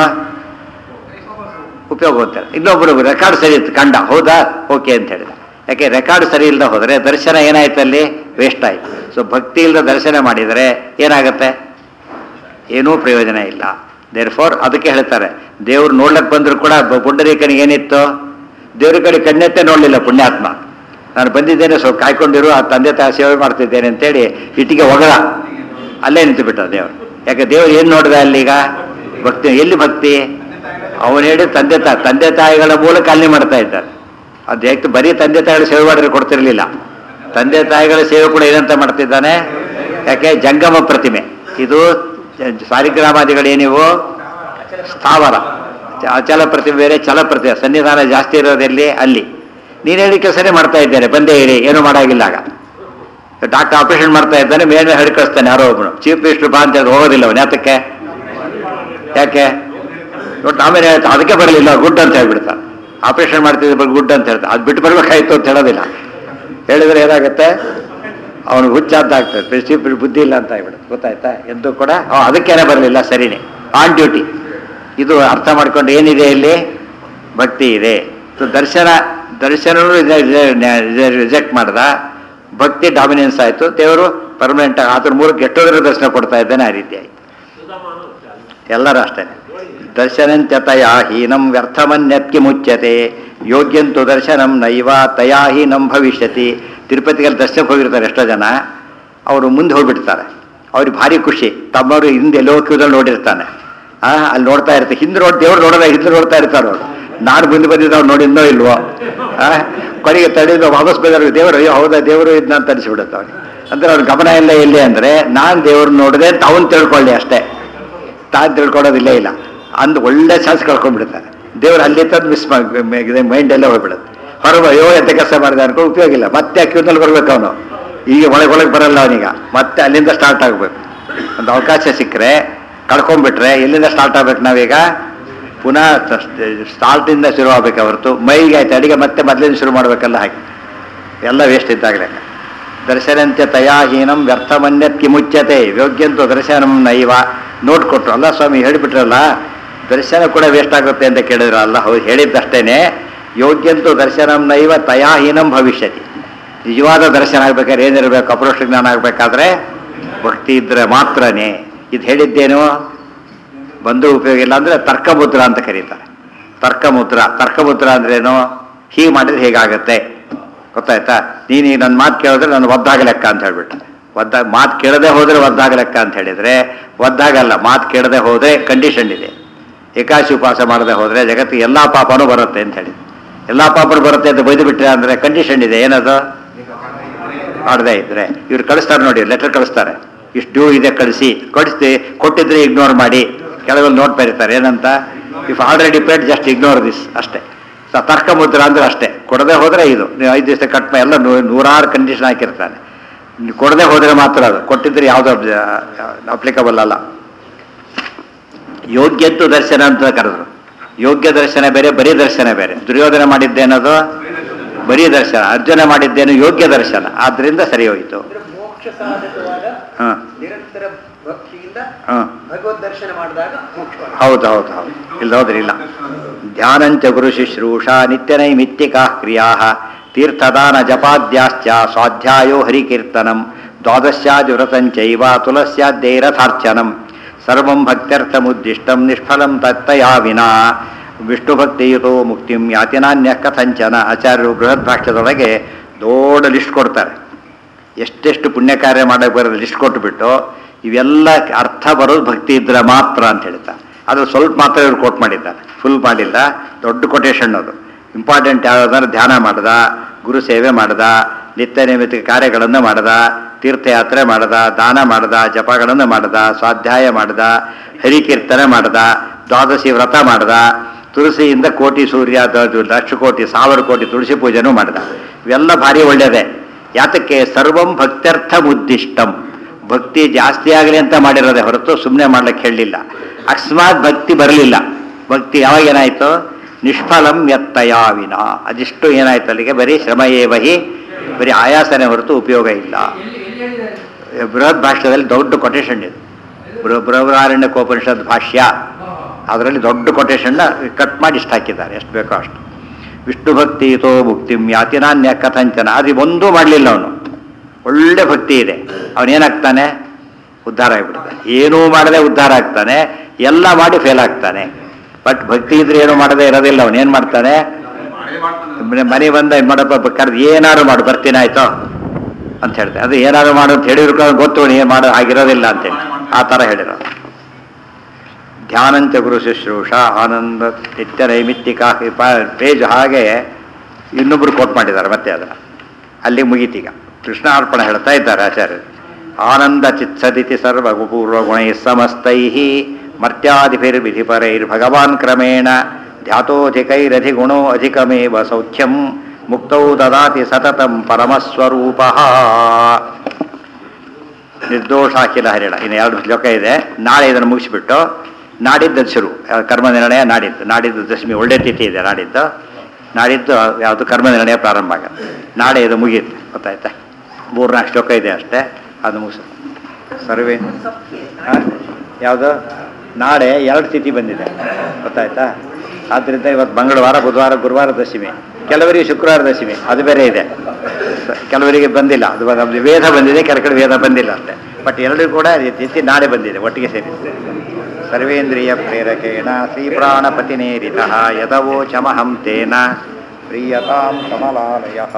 ಉಪಯೋಗ ಹೋಗ್ತಾರೆ. ಇನ್ನೊಬ್ಬರು ರೆಕಾರ್ಡ್ ಸರಿ ಇತ್ತು, ಕಂಡ, ಹೌದಾ, ಓಕೆ ಅಂತ ಹೇಳಿದ. ಯಾಕೆ? ರೆಕಾರ್ಡ್ ಸರಿ ಇಲ್ಲದೆ ಹೋದರೆ ದರ್ಶನ ಏನಾಯ್ತು? ಅಲ್ಲಿ ವೇಸ್ಟ್ ಆಯ್ತು. ಸೊ ಭಕ್ತಿ ಇಲ್ಲದೆ ದರ್ಶನ ಮಾಡಿದರೆ ಏನಾಗುತ್ತೆ? ಏನೂ ಪ್ರಯೋಜನ ಇಲ್ಲ. ದೇರ್ ಫಾರ್ ಅದಕ್ಕೆ ಹೇಳ್ತಾರೆ, ದೇವ್ರು ನೋಡ್ಲಕ್ಕೆ ಬಂದರೂ ಕೂಡ ಪುಂಡರೀಕನಿಗೆ ಏನಿತ್ತು? ದೇವ್ರ ಕಡೆ ಕಣ್ಣೆತ್ತೆ ನೋಡಲಿಲ್ಲ ಪುಣ್ಯಾತ್ಮ. ನಾನು ಬಂದಿದ್ದೇನೆ, ಸ್ವಲ್ಪ ಕಾಯ್ಕೊಂಡಿರು, ಆ ತಂದೆ ತಾಯಿ ಸೇವೆ ಮಾಡ್ತಿದ್ದೇನೆ ಅಂತೇಳಿ ಇಟ್ಟಿಗೆ ಒಗದ ಅಲ್ಲೇ ನಿಂತು ಬಿಟ್ಟ ದೇವರು. ಯಾಕೆ? ದೇವ್ರು ಏನು ನೋಡಿದ ಅಲ್ಲೀಗ? ಭಕ್ತಿ. ಎಲ್ಲಿ ಭಕ್ತಿ? ಅವನು ಹೇಳಿ ತಂದೆ ತಾಯಿಗಳ ಮೂಲಕ ಅಲ್ಲಿ ಮಾಡ್ತಾ ಇದ್ದಾರೆ. ಅದು ಯಾಕೆ ಬರೀ ತಂದೆ ತಾಯಿಗಳ ಸೇವೆ ಮಾಡಿದ್ರೆ ಕೊಡ್ತಿರ್ಲಿಲ್ಲ. ತಂದೆ ತಾಯಿಗಳ ಸೇವೆ ಕೂಡ ಏನಂತ ಮಾಡ್ತಿದ್ದಾನೆ? ಯಾಕೆ? ಜಂಗಮ ಪ್ರತಿಮೆ. ಇದು ಸಾಲಿಗ್ರಾಮಾದಿಗಳೇನಿವು ಸ್ಥಾವರ, ಅಚಲ ಪ್ರತಿಮೆ ಬೇರೆ, ಚಲ ಪ್ರತಿಮೆ. ಸನ್ನಿಧಾನ ಜಾಸ್ತಿ ಇರೋದೆಲ್ಲಿ? ಅಲ್ಲಿ. ನೀನು ಹೇಳಿ ಕೆಲಸನೇ ಮಾಡ್ತಾ ಇದ್ದೇನೆ, ಬಂದೇ ಇರಿ, ಏನೂ ಮಾಡಾಗಿಲ್ಲ. ಆಗ ಡಾಕ್ಟರ್ ಆಪರೇಷನ್ ಮಾಡ್ತಾ ಇದ್ದಾನೆ, ಮೇಲೆ ಹೇಳಿ ಕಳಿಸ್ತಾನೆ ಯಾರೋ ಒಬ್ಬನು, ಚೀಫ್ ಮಿನಿಸ್ಟರ್ ಬಾ ಅಂತ ಹೇಳಿ ಹೋಗೋದಿಲ್ಲ ಅವನು. ಯಾತಕ್ಕೆ? ಯಾಕೆ? ನೋಡಿ ಆಮೇಲೆ ಹೇಳ್ತಾ ಅದಕ್ಕೆ ಬರಲಿಲ್ಲ, ಗುಡ್ ಅಂತ ಹೇಳ್ಬಿಡ್ತಾನೆ. ಆಪರೇಷನ್ ಮಾಡ್ತಿದ್ದ ಗುಡ್ ಅಂತ ಹೇಳ್ತಾ, ಅದು ಬಿಟ್ಟು ಬರ್ಬೇಕಾಯ್ತು ಅಂತ ಹೇಳೋದಿಲ್ಲ. ಹೇಳಿದ್ರೆ ಏನಾಗುತ್ತೆ? ಅವನು ಹುಚ್ಚಾದ್ದಾಗ್ತದೆ, ಚೀಫ್ ಬುದ್ಧಿ ಇಲ್ಲ ಅಂತ ಆಗ್ಬಿಡುತ್ತೆ. ಗೊತ್ತಾಯ್ತಾ? ಎಂದು ಕೂಡ ಅದಕ್ಕೇನೆ ಬರಲಿಲ್ಲ, ಸರಿನೇ, ಆನ್ ಡ್ಯೂಟಿ. ಇದು ಅರ್ಥ ಮಾಡ್ಕೊಂಡು ಏನಿದೆ ಇಲ್ಲಿ? ಭಕ್ತಿ ಇದೆ. ದರ್ಶನೂ ರಿಜೆಕ್ಟ್ ಮಾಡ್ದ, ಭಕ್ತಿ ಡಾಮಿನೆನ್ಸ್ ಆಯಿತು. ದೇವರು ಪರ್ಮನೆಂಟ್ ಅದ್ರ ಮೂಲಕ ಎಷ್ಟೋದ್ರ ದರ್ಶನ ಕೊಡ್ತಾ ಇದ್ದಾನೆ. ಆ ರೀತಿ ಆಯಿತು. ಎಲ್ಲರೂ ಅಷ್ಟೇ. ದರ್ಶನಂತ್ಯ ತಯಾಹೀನಂ ವ್ಯರ್ಥಮನ್ಯತ್ಕಿ ಮುಚ್ಯತೆ ಯೋಗ್ಯಂತು ದರ್ಶನಂ ನೈವ ತಯಾಹೀನಂ ಭವಿಷ್ಯತಿ. ತಿರುಪತಿಗಲ್ಲಿ ದರ್ಶನಕ್ಕೆ ಹೋಗಿರ್ತಾರೆ ಎಷ್ಟೋ ಜನ, ಅವರು ಮುಂದೆ ಹೋಗ್ಬಿಡ್ತಾರೆ. ಅವ್ರಿಗೆ ಭಾರಿ ಖುಷಿ, ತಮ್ಮವರು ಹಿಂದೆ ಎಲ್ಲೋ ಕ್ಯೂದಲ್ಲಿ ನೋಡಿರ್ತಾನೆ, ಅಲ್ಲಿ ನೋಡ್ತಾ ಇರ್ತಾರೆ. ಹಿಂದೆ ದೇವ್ರು ನೋಡೋದ, ಹಿಂದೆ ನೋಡ್ತಾ ಇರ್ತಾರೆ ಅವರು. ನಾನು ಮುಂದೆ ಬಂದಿದ್ದು ಅವ್ರು ನೋಡಿದ್ನೋ ಇಲ್ವೋ, ಕೊನೆಗೆ ತಡೆದು ವಾಪಸ್ ಬಂದವ್ರಿಗೆ ದೇವರು, ಅಯ್ಯೋ ಹೌದಾ ದೇವರು ಇದನ್ನ ಅಂತ ಅನಿಸ್ಬಿಡುತ್ತೆ ಅವ್ನಿಗೆ. ಅಂದ್ರೆ ಅವ್ರ ಗಮನ ಎಲ್ಲ ಎಲ್ಲಿ ಅಂದರೆ, ನಾನು ದೇವ್ರು ನೋಡಿದೆ ಅಂತ ಅವನು ತಿಳ್ಕೊಳ್ಳಿ ಅಷ್ಟೇ, ತಾನು ತಿಳ್ಕೊಳ್ಳೋದಿಲ್ಲೇ ಇಲ್ಲ. ಅಂದು ಒಳ್ಳೆ ಚಾನ್ಸ್ ಕಳ್ಕೊಂಡ್ಬಿಡ್ತಾರೆ. ದೇವ್ರು ಅಲ್ಲಿ ತಂದು ಮಿಸ್ ಮಾಡಿ ಮೈಂಡ್ ಎಲ್ಲ ಹೋಗ್ಬಿಡುತ್ತೆ. ಹೊರಗೆ ಅಯ್ಯೋ ಎಂತ ಕೆಲಸ ಮಾಡಿದೆ ಅನ್ಕೊಂಡು ಉಪಯೋಗ ಇಲ್ಲ. ಮತ್ತೆ ಕ್ಯೂನಲ್ಲಿ ಬರ್ಬೇಕು ಅವನು. ಈಗ ಒಳಗೆ ಬರಲ್ಲ ಅವನೀಗ, ಮತ್ತೆ ಅಲ್ಲಿಂದ ಸ್ಟಾರ್ಟ್ ಆಗಬೇಕು. ಒಂದು ಅವಕಾಶ ಸಿಕ್ಕರೆ ಕಳ್ಕೊಂಡ್ಬಿಟ್ರೆ ಎಲ್ಲಿಂದ ಸ್ಟಾರ್ಟ್ ಆಗ್ಬೇಕು ನಾವೀಗ? ಪುನಃ ಸ್ಟಾರ್ಟಿಂದ ಶುರು ಆಗ್ಬೇಕು ಹೊರತು ಮೈಗೆ ಆಯ್ತು ಅಡಿಗೆ ಮತ್ತೆ ಮೊದಲಿಂದ ಶುರು ಮಾಡಬೇಕಲ್ಲ. ಹಾಗೆ ಎಲ್ಲ ವೇಸ್ಟ್ ಇದ್ದಾಗಲೇ. ದರ್ಶನಂತ್ಯ ತಯಾಹೀನಂ ವ್ಯರ್ಥಮನ್ಯತ್ಕಿ ಮುಚ್ಯತೆ ಯೋಗ್ಯಂತು ದರ್ಶನಂ ನೈವ. ನೋಟ್ ಕೊಟ್ಟರು. ಅಲ್ಲ ಸ್ವಾಮಿ ಹೇಳಿಬಿಟ್ರಲ್ಲ, ದರ್ಶನ ಕೂಡ ವೇಸ್ಟ್ ಆಗುತ್ತೆ ಅಂತ ಕೇಳಿದ್ರು. ಅಲ್ಲ, ಹೌದು ಹೇಳಿದ್ದಷ್ಟೇನೆ. ಯೋಗ್ಯಂತು ದರ್ಶನಂ ನೈವ ತಯಾಹೀನಂ ಭವಿಷ್ಯತಿ. ನಿಜವಾದ ದರ್ಶನ ಆಗ್ಬೇಕಾದ್ರೆ ಏನಿರಬೇಕು? ಅಪರೋಕ್ಷ ಜ್ಞಾನ ಆಗಬೇಕಾದ್ರೆ ಭಕ್ತಿ ಇದ್ರೆ ಮಾತ್ರನೇ. ಇದು ಹೇಳಿದ್ದೇನೋ ಬಂದು ಉಪಯೋಗ ಇಲ್ಲ ಅಂದರೆ ತರ್ಕಮುದ್ರ ಅಂತ ಕರೀತಾರೆ. ತರ್ಕಮುದ್ರ ಅಂದ್ರೇನು? ಹೀಗೆ ಮಾಡಿದ್ರೆ ಹೇಗಾಗತ್ತೆ ಗೊತ್ತಾಯ್ತಾ? ನೀನು ನನ್ನ ಮಾತು ಕೇಳಿದ್ರೆ ನಾನು ಒದ್ದಾಗ ಲೆಕ್ಕ ಅಂತ ಹೇಳ್ಬಿಟ್ಟೆ. ಮಾತು ಕೇಳದೆ ಹೋದರೆ ಒದ್ದಾಗ ಲೆಕ್ಕ ಅಂತ ಹೇಳಿದರೆ ಒದ್ದಾಗಲ್ಲ. ಮಾತು ಕೇಳದೆ ಹೋದರೆ ಕಂಡೀಷನ್ ಇದೆ. ಏಕಾಶಿ ಉಪವಾಸ ಮಾಡದೆ ಹೋದರೆ ಜಗತ್ತಿಗೆ ಎಲ್ಲ ಪಾಪನೂ ಬರುತ್ತೆ ಅಂತ ಹೇಳಿ. ಎಲ್ಲ ಪಾಪನೂ ಬರುತ್ತೆ ಅಂತ ಬೈದು ಬಿಟ್ರೆ ಅಂದರೆ ಕಂಡೀಷನ್ ಇದೆ. ಏನದು? ಮಾಡದೇ ಇದ್ರೆ ಇವ್ರು ಕಳಿಸ್ತಾರೆ ನೋಡಿ, ಲೆಟರ್ ಕಳಿಸ್ತಾರೆ, ಇಷ್ಟು ಡ್ಯೂ ಇದೆ ಕಳಿಸಿ ಕೊಟ್ಟಿದ್ರೆ ಇಗ್ನೋರ್ ಮಾಡಿ. ಕೆಳಗಲ್ಲಿ ನೋಟ್ ಬರೀತಾರೆ ಏನಂತ? If already paid just ignore this ಅಷ್ಟೇ. ತರ್ಕ ಮುದ್ರ ಅಂದ್ರೆ ಅಷ್ಟೇ. ಕೊಡದೆ ಹೋದರೆ ಇದು ನೀವು 5 ದಿವಸ ಕಟ್ ಎಲ್ಲ ನೂರಾರು ಕಂಡೀಷನ್ ಹಾಕಿರ್ತಾನೆ. ಕೊಡದೆ ಹೋದರೆ ಮಾತ್ರ ಅದು, ಕೊಟ್ಟಿದ್ರೆ ಯಾವುದು ಅಪ್ಲಿಕಬಲ್ ಅಲ್ಲ. ಯೋಗ್ಯದ್ದು ದರ್ಶನ ಅಂತ ಕರೆದ್ರು. ಯೋಗ್ಯ ದರ್ಶನ ಬೇರೆ, ಬರೀ ದರ್ಶನ ಬೇರೆ. ದುರ್ಯೋಧನ ಮಾಡಿದ್ದೇನದು ಬರೀ ದರ್ಶನ, ಅರ್ಜುನ ಮಾಡಿದ್ದೇನು ಯೋಗ್ಯ ದರ್ಶನ. ಆದ್ರಿಂದ ಸರಿ ಹೋಯಿತು. ಮೋಕ್ಷ ಸಾಧಕವಾದ ಹಾಂ ನಿರಂತರ ಭಕ್ತಿಯಿಂದ ಹಾಂ ಭಗವದ್ ದರ್ಶನ ಮಾಡಿದಾಗ ಮುಖ್ಯವಾಗಿ. ಹೌದು ಹೌದು ಹೌದು ಇಲ್ಲ ಹೌದ್ರಿ ಇಲ್ಲ. ಧ್ಯಾನಂಚ ಗುರು ಶುಶ್ರೂಷಾ ನಿತ್ಯನೈಮಿತ್ತಿಕಾ ಕ್ರಿಯಾ ತೀರ್ಥದಾನ ಜಪಾದ್ಯಾಶ್ಚ ಸ್ವಾಧ್ಯಾಯೋ ಹರಿಕೀರ್ತನಂ ದ್ವಾದಶ್ಯಾದಿವ್ರತಂಚೈವ ತುಲಸ್ಯಾದ್ಯೈರಥಾರ್ಚನಂ ಸರ್ವಂ ಭಕ್ತ್ಯರ್ಥಮುದ್ದಿಷ್ಟಂ ನಿಷ್ಫಲಂ ತತ್ತಯಾ ವಿನಾ ವಿಷ್ಣುಭಕ್ತಿಯುತೋ ಮುಕ್ತಿಂ ಯಾತಿ ನಾನ್ಯ ಕಥಂಚನ. ಆಚಾರ್ಯರು ಬೃಹದ್ಭಾಷ್ಯದೊಳಗೆ ದೊಡ್ಡ ಲಿಸ್ಟ್ ಕೊಡ್ತಾರೆ. ಎಷ್ಟೆಷ್ಟು ಪುಣ್ಯ ಕಾರ್ಯ ಮಾಡಕ್ಕೆ ಬರೋದು ಲಿಸ್ಟ್ ಕೊಟ್ಟುಬಿಟ್ಟು ಇವೆಲ್ಲ ಅರ್ಥ ಬರೋದು ಭಕ್ತಿ ಇದ್ರೆ ಮಾತ್ರ ಅಂತ ಹೇಳ್ತಾರೆ. ಅದು ಸ್ವಲ್ಪ ಮಾತ್ರ ಇವ್ರು ಕೋಟ್ ಮಾಡಿದ್ದಾರೆ, ಫುಲ್ ಮಾಡಿಲ್ಲ. ದೊಡ್ಡ ಕೊಟೇಶನ್ ಅದು. ಇಂಪಾರ್ಟೆಂಟ್ ಯಾವುದಾದ್ರು ಧ್ಯಾನ ಮಾಡ್ದ, ಗುರು ಸೇವೆ ಮಾಡ್ದ, ನಿತ್ಯ ನೈಮಿತ್ತಿಕ ಕಾರ್ಯಗಳನ್ನು ಮಾಡ್ದ, ತೀರ್ಥಯಾತ್ರೆ ಮಾಡ್ದ, ದಾನ ಮಾಡ್ದ, ಜಪಗಳನ್ನು ಮಾಡ್ದ, ಸ್ವಾಧ್ಯಾಯ ಮಾಡ್ದ, ಹರಿಕೀರ್ತನೆ ಮಾಡ್ದ, ದ್ವಾದಶಿ ವ್ರತ ಮಾಡ್ದ, ತುಳಸಿಯಿಂದ ಕೋಟಿ ಸೂರ್ಯ, ಲಕ್ಷ ಕೋಟಿ 1000 ಕೋಟಿ ತುಳಸಿ ಪೂಜೆನೂ ಮಾಡ್ದ. ಇವೆಲ್ಲ ಭಾರಿ ಒಳ್ಳೆಯದೇ. ಯಾತಕ್ಕೆ? ಸರ್ವಂ ಭಕ್ತ್ಯರ್ಥ ಮುದ್ದಿಷ್ಟಂ. ಭಕ್ತಿ ಜಾಸ್ತಿ ಆಗಲಿ ಅಂತ ಮಾಡಿರೋದೇ ಹೊರತು ಸುಮ್ಮನೆ ಮಾಡ್ಲಿಕ್ಕೆ ಹೇಳಲಿಲ್ಲ. ಅಕಸ್ಮಾತ್ ಭಕ್ತಿ ಬರಲಿಲ್ಲ, ಭಕ್ತಿ ಯಾವಾಗ ಏನಾಯಿತು? ನಿಷ್ಫಲಂ ಯತ್ತಯಾ ವಿನ. ಅದಿಷ್ಟು ಏನಾಯ್ತು ಅಲ್ಲಿಗೆ? ಬರೀ ಶ್ರಮಯೇವಹಿ, ಬರೀ ಆಯಾಸನೆ ಹೊರತು ಉಪಯೋಗ ಇಲ್ಲ. ಬೃಹತ್ ಭಾಷ್ಯದಲ್ಲಿ ದೊಡ್ಡ ಕೊಟೇಶನ್ ಇದು. ಬೃಹದಾರಣ್ಯಕೋಪನಿಷತ್ ಭಾಷ್ಯ, ಅದರಲ್ಲಿ ದೊಡ್ಡ ಕೊಟೇಶನ್ನ ಕಟ್ ಮಾಡಿ ಇಷ್ಟು ಹಾಕಿದ್ದಾರೆ, ಎಷ್ಟು ಬೇಕೋ ಅಷ್ಟು. ವಿಷ್ಣು ಭಕ್ತಿ ತೋ ಮುಕ್ತಿಂ ಯಾತಿ ನಾನ್ಯ ಕಥಂಚನ. ಅದು ಒಂದೂ ಮಾಡಲಿಲ್ಲ ಅವನು. ಒಳ್ಳೆ ಭಕ್ತಿ ಇದೆ, ಅವನೇನಾಗ್ತಾನೆ? ಉದ್ಧಾರ ಆಗಿಬಿಡ್ತಾನೆ. ಏನೂ ಮಾಡದೆ ಉದ್ಧಾರ ಆಗ್ತಾನೆ, ಎಲ್ಲ ಮಾಡಿ ಫೇಲ್ ಆಗ್ತಾನೆ. ಬಟ್ ಭಕ್ತಿ ಇದ್ರೆ ಏನು ಮಾಡದೆ ಇರೋದಿಲ್ಲ. ಅವನೇನು ಮಾಡ್ತಾನೆ? ಮನೆ ಬಂದ ಇದು ಮಾಡಪ್ಪ ಕರೆದು ಏನಾದ್ರು ಮಾಡು ಬರ್ತೀನಿ ಆಯ್ತೋ ಅಂತ ಹೇಳ್ತಾರೆ. ಅದು ಏನಾದ್ರು ಮಾಡು ಅಂತ ಹೇಳಿದ್ರು ಗೊತ್ತು ಏನು ಮಾಡೋ ಆಗಿರೋದಿಲ್ಲ ಅಂತೇಳಿ ಆ ಥರ ಹೇಳಿರೋ. ಧ್ಯಾನಂಚ ಗುರು ಶುಶ್ರೂಷ ಆನಂದ ನಿತ್ಯ ನೈಮಿತ್ತಿಕ ಪೇಜ್ ಹಾಗೆ ಇನ್ನೊಬ್ರು ಕೋಟ್ ಮಾಡಿದ್ದಾರೆ ಮತ್ತೆ ಅದನ್ನು. ಅಲ್ಲಿ ಮುಗೀತೀಗ. ಕೃಷ್ಣಾರ್ಪಣ ಹೇಳ್ತಾ ಇದ್ದಾರೆ ಆಚಾರ್ಯರು. ಆನಂದ ಚಿತ್ಸದಿತಿ ಸರ್ವಪೂರ್ವಗುಣೈ ಸಮಸ್ತೈ ಮರ್ತ್ಯಾದಿಭಿರ್ವಿಧಿಪರೈರ್ಭಗವಾನ್ ಕ್ರಮೇಣ ಧ್ಯಾತೋಧಿಕೈರಧಿಗುಣೋ ಅಧಿಕಮೇವ ಸೌಖ್ಯಂ ಮುಕ್ತೌ ದದಾತಿ ಸತತಂ ಪರಮಸ್ವರೂಪ. ನಿರ್ದೋಷಾಖಿಲ ಹರಿಣ. ಇನ್ನು 2 ಶ್ಲೋಕ ಇದೆ. ನಾಳೆ ಇದನ್ನು ಮುಗಿಸಿಬಿಟ್ಟು ನಾಡಿದ್ದು ಶುರು. ಕರ್ಮ ನಿರ್ಣಯ ನಾಡಿದ್ದು ದಶಮಿ ಒಳ್ಳೆ ತಿಥಿ ಇದೆ. ನಾಡಿದ್ದು ಯಾವುದು ಕರ್ಮ ನಿರ್ಣಯ ಪ್ರಾರಂಭ ಆಗುತ್ತೆ. ನಾಳೆ ಇದು ಮುಗಿಯುತ್ತೆ, ಗೊತ್ತಾಯ್ತಾ? 3-4 ಶ್ಲೋಕ ಇದೆ ಅಷ್ಟೇ, ಅದು ಮುಗಿಸು. ಸರ್ವೇ ಯಾವುದು? ನಾಳೆ 2 ತಿಥಿ ಬಂದಿದೆ, ಗೊತ್ತಾಯ್ತಾ? ಆದ್ದರಿಂದ ಇವತ್ತು ಮಂಗಳವಾರ, ಬುಧವಾರ, ಗುರುವಾರ ದಶಮಿ. ಕೆಲವರಿಗೆ ಶುಕ್ರವಾರ ದಶಮಿ, ಅದು ಬೇರೆ ಇದೆ. ಕೆಲವರಿಗೆ ಬಂದಿಲ್ಲ, ಅದು ನಮ್ಮದು ವೇದ ಬಂದಿದೆ, ಕೆಲ ಕಡೆ ವೇದ ಬಂದಿಲ್ಲ ಅಷ್ಟೇ. ಬಟ್ ಎರಡೂ ಕೂಡ ತಿಥಿ ನಾಳೆ ಬಂದಿದೆ, ಒಟ್ಟಿಗೆ ಸೇರಿದೆ. ಸರ್ವೇಂದ್ರಿಯ ಪ್ರೇರಕೇಣ ಶ್ರೀಪ್ರಾಣಪತಿನೇರಿತಃ ಯದವೋಚಮಹಂ ತೇನ ಪ್ರೀಯತಾಂ ಕಮಲಾಲಯಃ.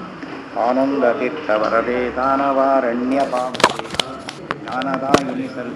ಆನಂದತೀರ್ಥವರದೇ ದಾನವಾರಣ್ಯಪಾಂ ಜ್ಞಾನದಾಯಿನಿ ಸರ್ವ